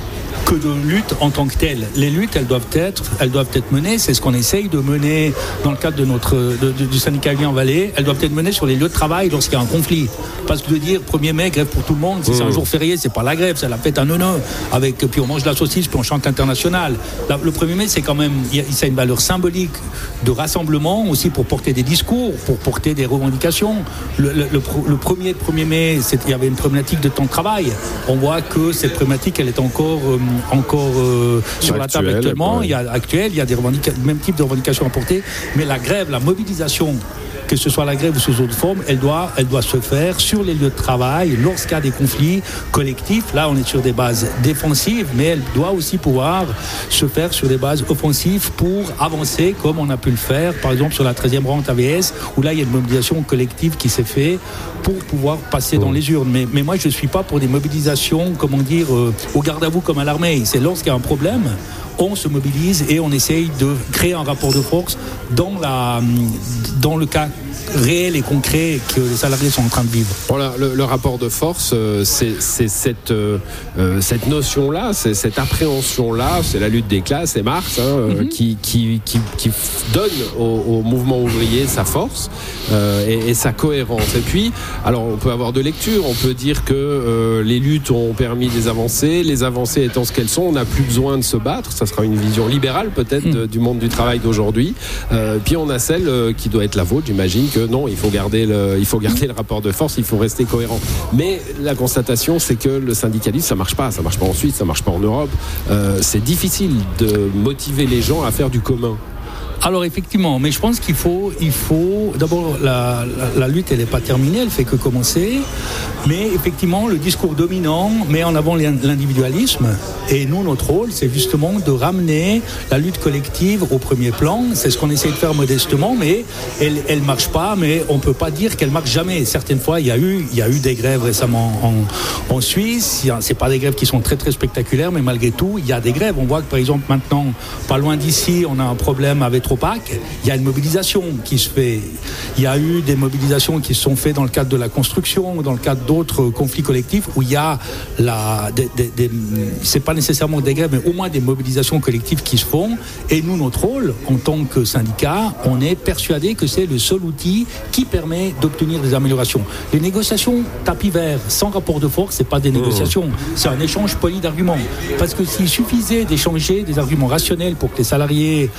que de lutte en tant que telle. Les luttes, elles doivent être, elles doivent être menées, c'est ce qu'on essaye de mener dans le cadre de notre, de, de, du syndicat Union Vallée, elles doivent être menées sur les lieux de travail lorsqu'il y a un conflit. Parce que de dire premier mai, grève pour tout le monde, si mmh. c'est un jour férié, c'est pas la grève, c'est la fête à neuneu, avec, puis on mange de la saucisse, puis on chante international. La, le premier mai, c'est quand même, il y a une valeur symbolique de rassemblement, aussi pour porter des discours, pour porter des revendications. Le, le, le, le premier, premier mai, il y avait une problématique de temps de travail. On voit que cette problématique, elle est encore, euh, encore euh, sur actuel, la table actuellement. Ouais. Il y a actuel, il y a des revendications, même type de revendications à porter, mais la grève, la mobilisation, que ce soit la grève ou sous autre forme, elle doit, elle doit se faire sur les lieux de travail lorsqu'il y a des conflits collectifs. Là, on est sur des bases défensives, mais elle doit aussi pouvoir se faire sur des bases offensives pour avancer comme on a pu le faire, par exemple sur la treizième rente A V S, où là, il y a une mobilisation collective qui s'est faite pour pouvoir passer dans les urnes. Mais, mais moi, je ne suis pas pour des mobilisations, comment dire, euh, au garde à vous comme à l'armée. C'est lorsqu'il y a un problème, on se mobilise et on essaye de créer un rapport de force dans, la, dans le cas réel et concret que les salariés sont en train de vivre. Voilà, le, le rapport de force, euh, c'est, c'est cette, euh, cette notion-là, c'est cette appréhension-là, c'est la lutte des classes, c'est Marx, hein, mm-hmm. qui, qui, qui, qui donne au, au mouvement ouvrier sa force euh, et, et sa cohérence. Et puis, alors on peut avoir de lecture, on peut dire que euh, les luttes ont permis des avancées, les avancées étant ce qu'elles sont, on n'a plus besoin de se battre, ça sera une vision libérale peut-être mm. de, du monde du travail d'aujourd'hui. Euh, puis on a celle euh, qui doit être la vôtre, j'imagine, que non, il faut garder le, il faut garder le rapport de force, il faut rester cohérent. Mais la constatation, c'est que le syndicalisme, ça marche pas, ça marche pas en Suisse, ça marche pas en Europe. Euh, c'est difficile de motiver les gens à faire du commun. Alors effectivement, mais je pense qu'il faut, il faut d'abord la, la, la lutte, elle n'est pas terminée, elle fait que commencer. Mais effectivement, le discours dominant met en avant l'individualisme. Et nous, notre rôle, c'est justement de ramener la lutte collective au premier plan. C'est ce qu'on essaie de faire modestement, mais elle, elle marche pas. Mais on peut pas dire qu'elle marche jamais. Certaines fois, il y a eu, il y a eu des grèves récemment en, en Suisse. C'est pas des grèves qui sont très très spectaculaires, mais malgré tout, il y a des grèves. On voit que par exemple maintenant, pas loin d'ici, on a un problème avec Tropac, il y a une mobilisation qui se fait. Il y a eu des mobilisations qui se sont faites dans le cadre de la construction, dans le cadre d'autres conflits collectifs où il y a la, des, des, des, c'est pas nécessairement des grèves, mais au moins des mobilisations collectives qui se font. Et nous, notre rôle en tant que syndicat, on est persuadé que c'est le seul outil qui permet d'obtenir des améliorations. Les négociations tapis vert, sans rapport de force, c'est pas des négociations, c'est un échange poli d'arguments. Parce que s'il suffisait d'échanger des arguments rationnels pour que les salariés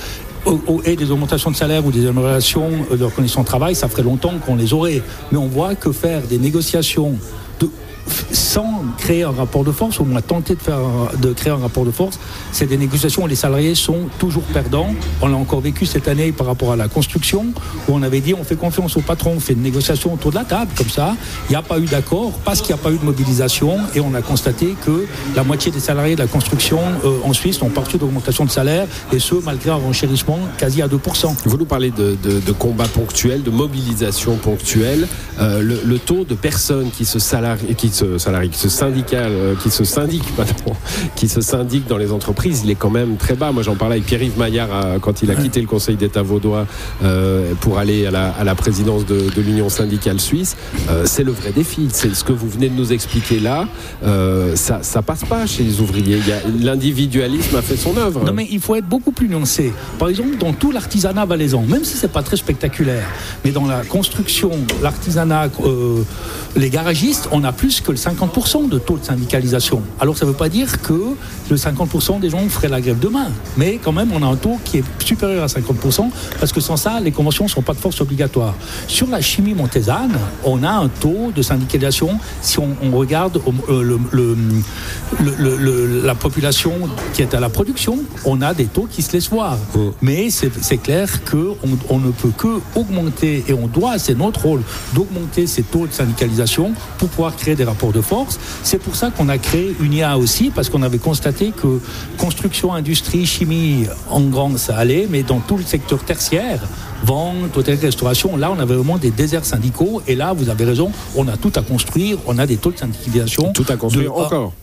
et des augmentations de salaire ou des améliorations de leur conditions de travail, ça ferait longtemps qu'on les aurait. Mais on voit que faire des négociations de, sans créer un rapport de force, ou au moins tenter de, faire, de créer un rapport de force, c'est des négociations où les salariés sont toujours perdants. On l'a encore vécu cette année par rapport à la construction, où on avait dit on fait confiance au patron, on fait une négociation autour de la table, comme ça. Il n'y a pas eu d'accord, parce qu'il n'y a pas eu de mobilisation, et on a constaté que la moitié des salariés de la construction euh, en Suisse n'ont pas reçu d'augmentation de salaire, et ce, malgré un renchérissement quasi à deux pour cent. Vous nous parlez de, de, de combats ponctuels, de mobilisation ponctuelle. Euh, le, le taux de personnes qui se salarient, qui se salariés, qui se syndiquent, euh, qui se syndiquent, pardon, qui se syndiquent dans les entreprises, il est quand même très bas. Moi, j'en parlais avec Pierre-Yves Maillard euh, quand il a quitté le Conseil d'État vaudois euh, pour aller à la, à la présidence de, de l'Union syndicale suisse. Euh, c'est le vrai défi. C'est ce que vous venez de nous expliquer là. Euh, ça, ça passe pas chez les ouvriers. Il y a, l'individualisme a fait son œuvre. Non, mais il faut être beaucoup plus nuancé. Par exemple, dans tout l'artisanat valaisan, même si c'est pas très spectaculaire, mais dans la construction, l'artisanat, euh, les garagistes, on a plus que le cinquante pour cent de taux de syndicalisation. Alors ça ne veut pas dire que le cinquante pour cent des gens feraient la grève demain, mais quand même on a un taux qui est supérieur à cinquante pour cent, parce que sans ça les conventions ne sont pas de force obligatoire. Sur la chimie montésane, on a un taux de syndicalisation, si on, on regarde euh, le, le, le, le, la population qui est à la production, on a des taux qui se laissent voir. Mmh. Mais c'est, c'est clair qu'on on ne peut que augmenter, et on doit, c'est notre rôle, d'augmenter ces taux de syndicalisation pour pouvoir créer des rapports de force. C'est pour ça qu'on a créé une I A aussi, parce qu'on avait constaté que construction, industrie, chimie, en grand, ça allait, mais dans tout le secteur tertiaire, vente, hôtel, restauration, là, on avait vraiment des déserts syndicaux, et là, vous avez raison, on a tout à construire, on a des taux de syndicalisation. Tout à construire de, encore.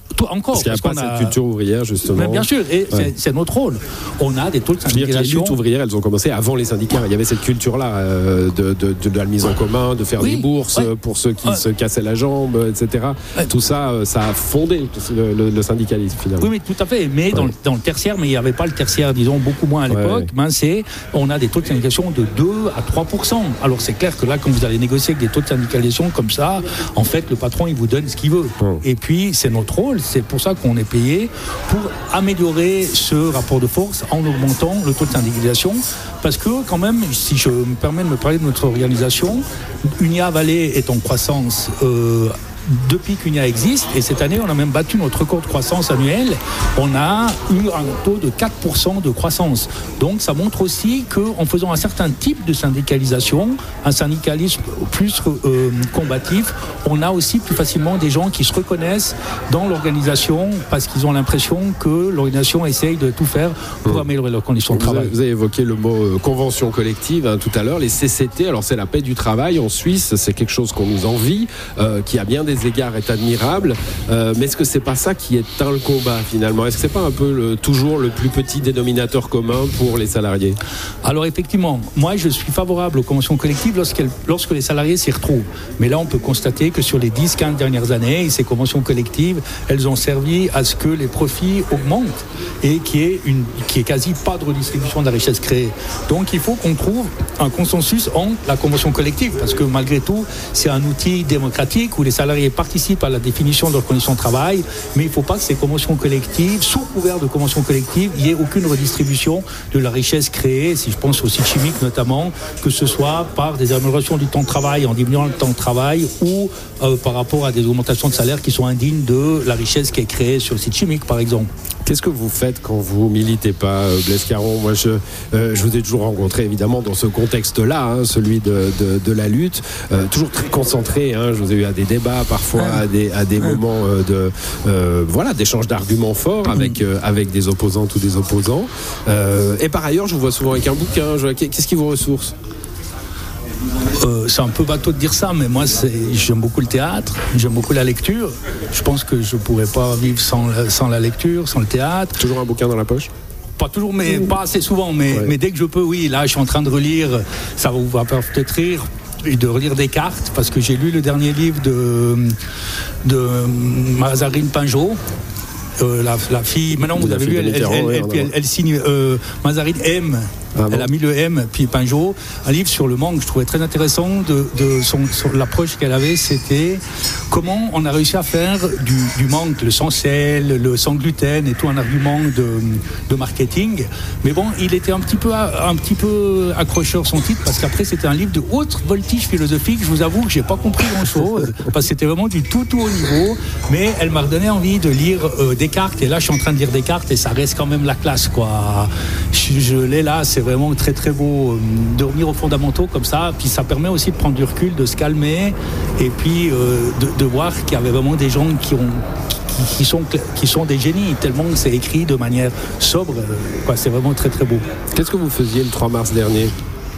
Tout, encore. Parce qu'il n'y a parce pas qu'on cette a- culture ouvrière, justement. Mais bien sûr, et Ouais. c'est, c'est notre rôle. On a des taux de Je veux dire que les syndicalisation. luttes ouvrières, elles ont commencé avant les syndicats. Il y avait cette culture-là euh, de, de, de, de la mise en commun, de faire Oui, des bourses ouais. pour ceux qui Ouais. se cassaient la jambe, et cetera. Tout ça, euh, ça a fondé le, le- le syndicalisme, finalement. Oui, mais tout à fait. Mais dans, le, dans le tertiaire, mais il n'y avait pas le tertiaire, disons, beaucoup moins à l'époque. Ouais. Ben, c'est, on a des taux de syndicalisation de deux à trois pour cent. Alors c'est clair que là, quand vous allez négocier avec des taux de syndicalisation comme ça, en fait, le patron, il vous donne ce qu'il veut. Et puis, c'est notre rôle. C'est pour ça qu'on est payé pour améliorer ce rapport de force en augmentant le taux de syndicalisation. Parce que, quand même, si je me permets de me parler de notre organisation, Unia Valais est en croissance. Euh, depuis qu'Unia existe, et cette année on a même battu notre record de croissance annuelle, on a eu un taux de quatre pour cent de croissance. Donc ça montre aussi qu'en faisant un certain type de syndicalisation, un syndicalisme plus euh, combatif, on a aussi plus facilement des gens qui se reconnaissent dans l'organisation parce qu'ils ont l'impression que l'organisation essaye de tout faire pour mmh. améliorer leurs conditions de Vous travail. avez, vous avez évoqué le mot euh, convention collective hein, tout à l'heure, les C C T, alors c'est la paix du travail en Suisse, c'est quelque chose qu'on nous envie, euh, qui a bien des égards est admirable, euh, mais est-ce que c'est pas ça qui éteint le combat finalement? Est-ce que c'est pas un peu le, toujours le plus petit dénominateur commun pour les salariés? Alors effectivement, moi je suis favorable aux conventions collectives lorsque les salariés s'y retrouvent. Mais là on peut constater que sur les dix quinze dernières années, ces conventions collectives, elles ont servi à ce que les profits augmentent et qu'il y ait, une, qu'il y ait quasi pas de redistribution de la richesse créée. Donc il faut qu'on trouve un consensus entre la convention collective, parce que malgré tout, c'est un outil démocratique où les salariés participent à la définition de leurs conditions de travail, mais il ne faut pas que ces conventions collectives, sous couvert de conventions collectives, il n'y ait aucune redistribution de la richesse créée, si je pense aux sites chimiques notamment, que ce soit par des améliorations du temps de travail en diminuant le temps de travail ou euh, par rapport à des augmentations de salaire qui sont indignes de la richesse qui est créée sur le site chimique par exemple. Qu'est-ce que vous faites quand vous militez pas, Blaise Caron? Moi, je, euh, je vous ai toujours rencontré évidemment dans ce contexte-là, hein, celui de, de, de la lutte, euh, toujours très concentré. Hein, je vous ai eu à des débats parfois, à des, à des moments euh, de euh, voilà d'échange d'arguments forts avec euh, avec des opposantes ou des opposants. Euh, et par ailleurs, je vous vois souvent avec un bouquin. Je, qu'est-ce qui vous ressource? Euh, c'est un peu bateau de dire ça, mais moi c'est, j'aime beaucoup le théâtre, j'aime beaucoup la lecture. Je pense que je ne pourrais pas vivre sans, sans la lecture, sans le théâtre. Toujours un bouquin dans la poche? Pas toujours, mais pas assez souvent. Mais, ouais. mais dès que je peux, oui. Là, je suis en train de relire, ça vous va peut-être rire, de relire Descartes, parce que j'ai lu le dernier livre de, de Mazarine Pinjot. Euh, la, la fille, maintenant vous avez vu, elle, elle, elle, elle, elle, elle signe euh, Mazarine M. Ah bon. Elle a mis le M, puis Pinjot, un livre sur le manque. Je trouvais très intéressant de, de son, son, l'approche qu'elle avait, c'était comment on a réussi à faire du, du manque, le sans sel, le sans gluten et tout un argument de, de marketing. Mais bon, il était un petit peu, un petit peu accrocheur son titre, parce qu'après c'était un livre de haute voltige philosophique. Je vous avoue que j'ai pas compris grand chose, parce que c'était vraiment du tout tout haut niveau. Mais elle m'a redonné envie de lire euh, Descartes, et là je suis en train de lire Descartes, et ça reste quand même la classe, quoi. Je, je l'ai là, c'est vraiment très très beau de revenir aux fondamentaux comme ça, puis ça permet aussi de prendre du recul, de se calmer et puis euh, de, de voir qu'il y avait vraiment des gens qui ont qui, qui sont qui sont des génies, tellement que c'est écrit de manière sobre, quoi. C'est vraiment très très beau. Qu'est-ce que vous faisiez le trois mars dernier?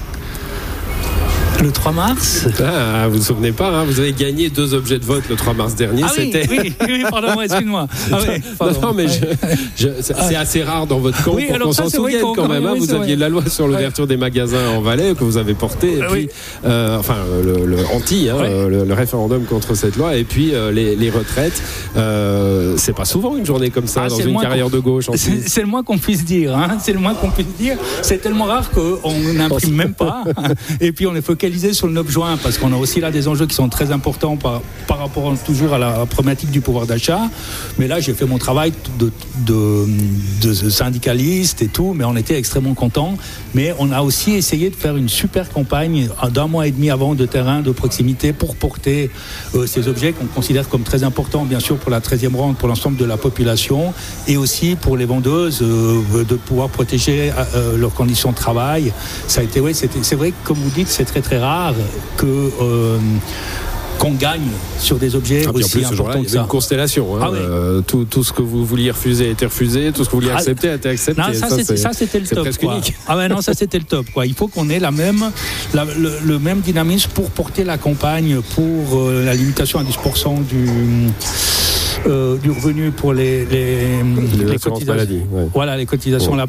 Le trois mars. Ah, vous ne vous souvenez pas, hein, vous avez gagné deux objets de vote le trois mars dernier. Ah oui, c'était... oui, oui, pardon, excuse-moi. Ah oui, non, non, mais je, je, c'est ah. assez rare dans votre camp oui, pour qu'on s'en souvienne quand même. Hein, oui, vous aviez vrai. La loi sur l'ouverture ouais. des magasins en Valais que vous avez portée, et oui. puis, euh, enfin, le, le anti, hein, ouais. le, le référendum contre cette loi, et puis euh, les, les retraites. Euh, c'est pas souvent une journée comme ça ah, dans une carrière de gauche. En c'est, c'est le moins qu'on puisse dire. Hein, c'est le moins qu'on puisse dire. C'est tellement rare qu'on n'imprime même pas. Et puis on est focalisé sur le neuf juin, parce qu'on a aussi là des enjeux qui sont très importants par, par rapport toujours à la problématique du pouvoir d'achat. Mais là, j'ai fait mon travail de, de, de syndicaliste et tout, mais on était extrêmement contents. Mais on a aussi essayé de faire une super campagne d'un mois et demi avant de terrain, de proximité, pour porter euh, ces objets qu'on considère comme très importants, bien sûr, pour la treizième ronde, pour l'ensemble de la population, et aussi pour les vendeuses, euh, de pouvoir protéger euh, leurs conditions de travail. Ça a été, ouais, c'était, c'est vrai que, comme vous dites, c'est très très rare que euh, qu'on gagne sur des objets ah, aussi importants que ça. Il y avait une constellation. Hein. Ah, oui. euh, tout, tout ce que vous vouliez refuser a été refusé, tout ce que vous vouliez accepter a été accepté. Non, ça, ça, c'était, ça c'était le c'est top. Presque quoi. Unique. Ah ouais, non, ça c'était le top. Quoi. Il faut qu'on ait la même, la, le, le même dynamisme pour porter la campagne pour euh, la limitation à dix pour cent du euh, du revenu pour les, les, Les les assurances cotisations. maladie, ouais. Voilà, les cotisations Bon. là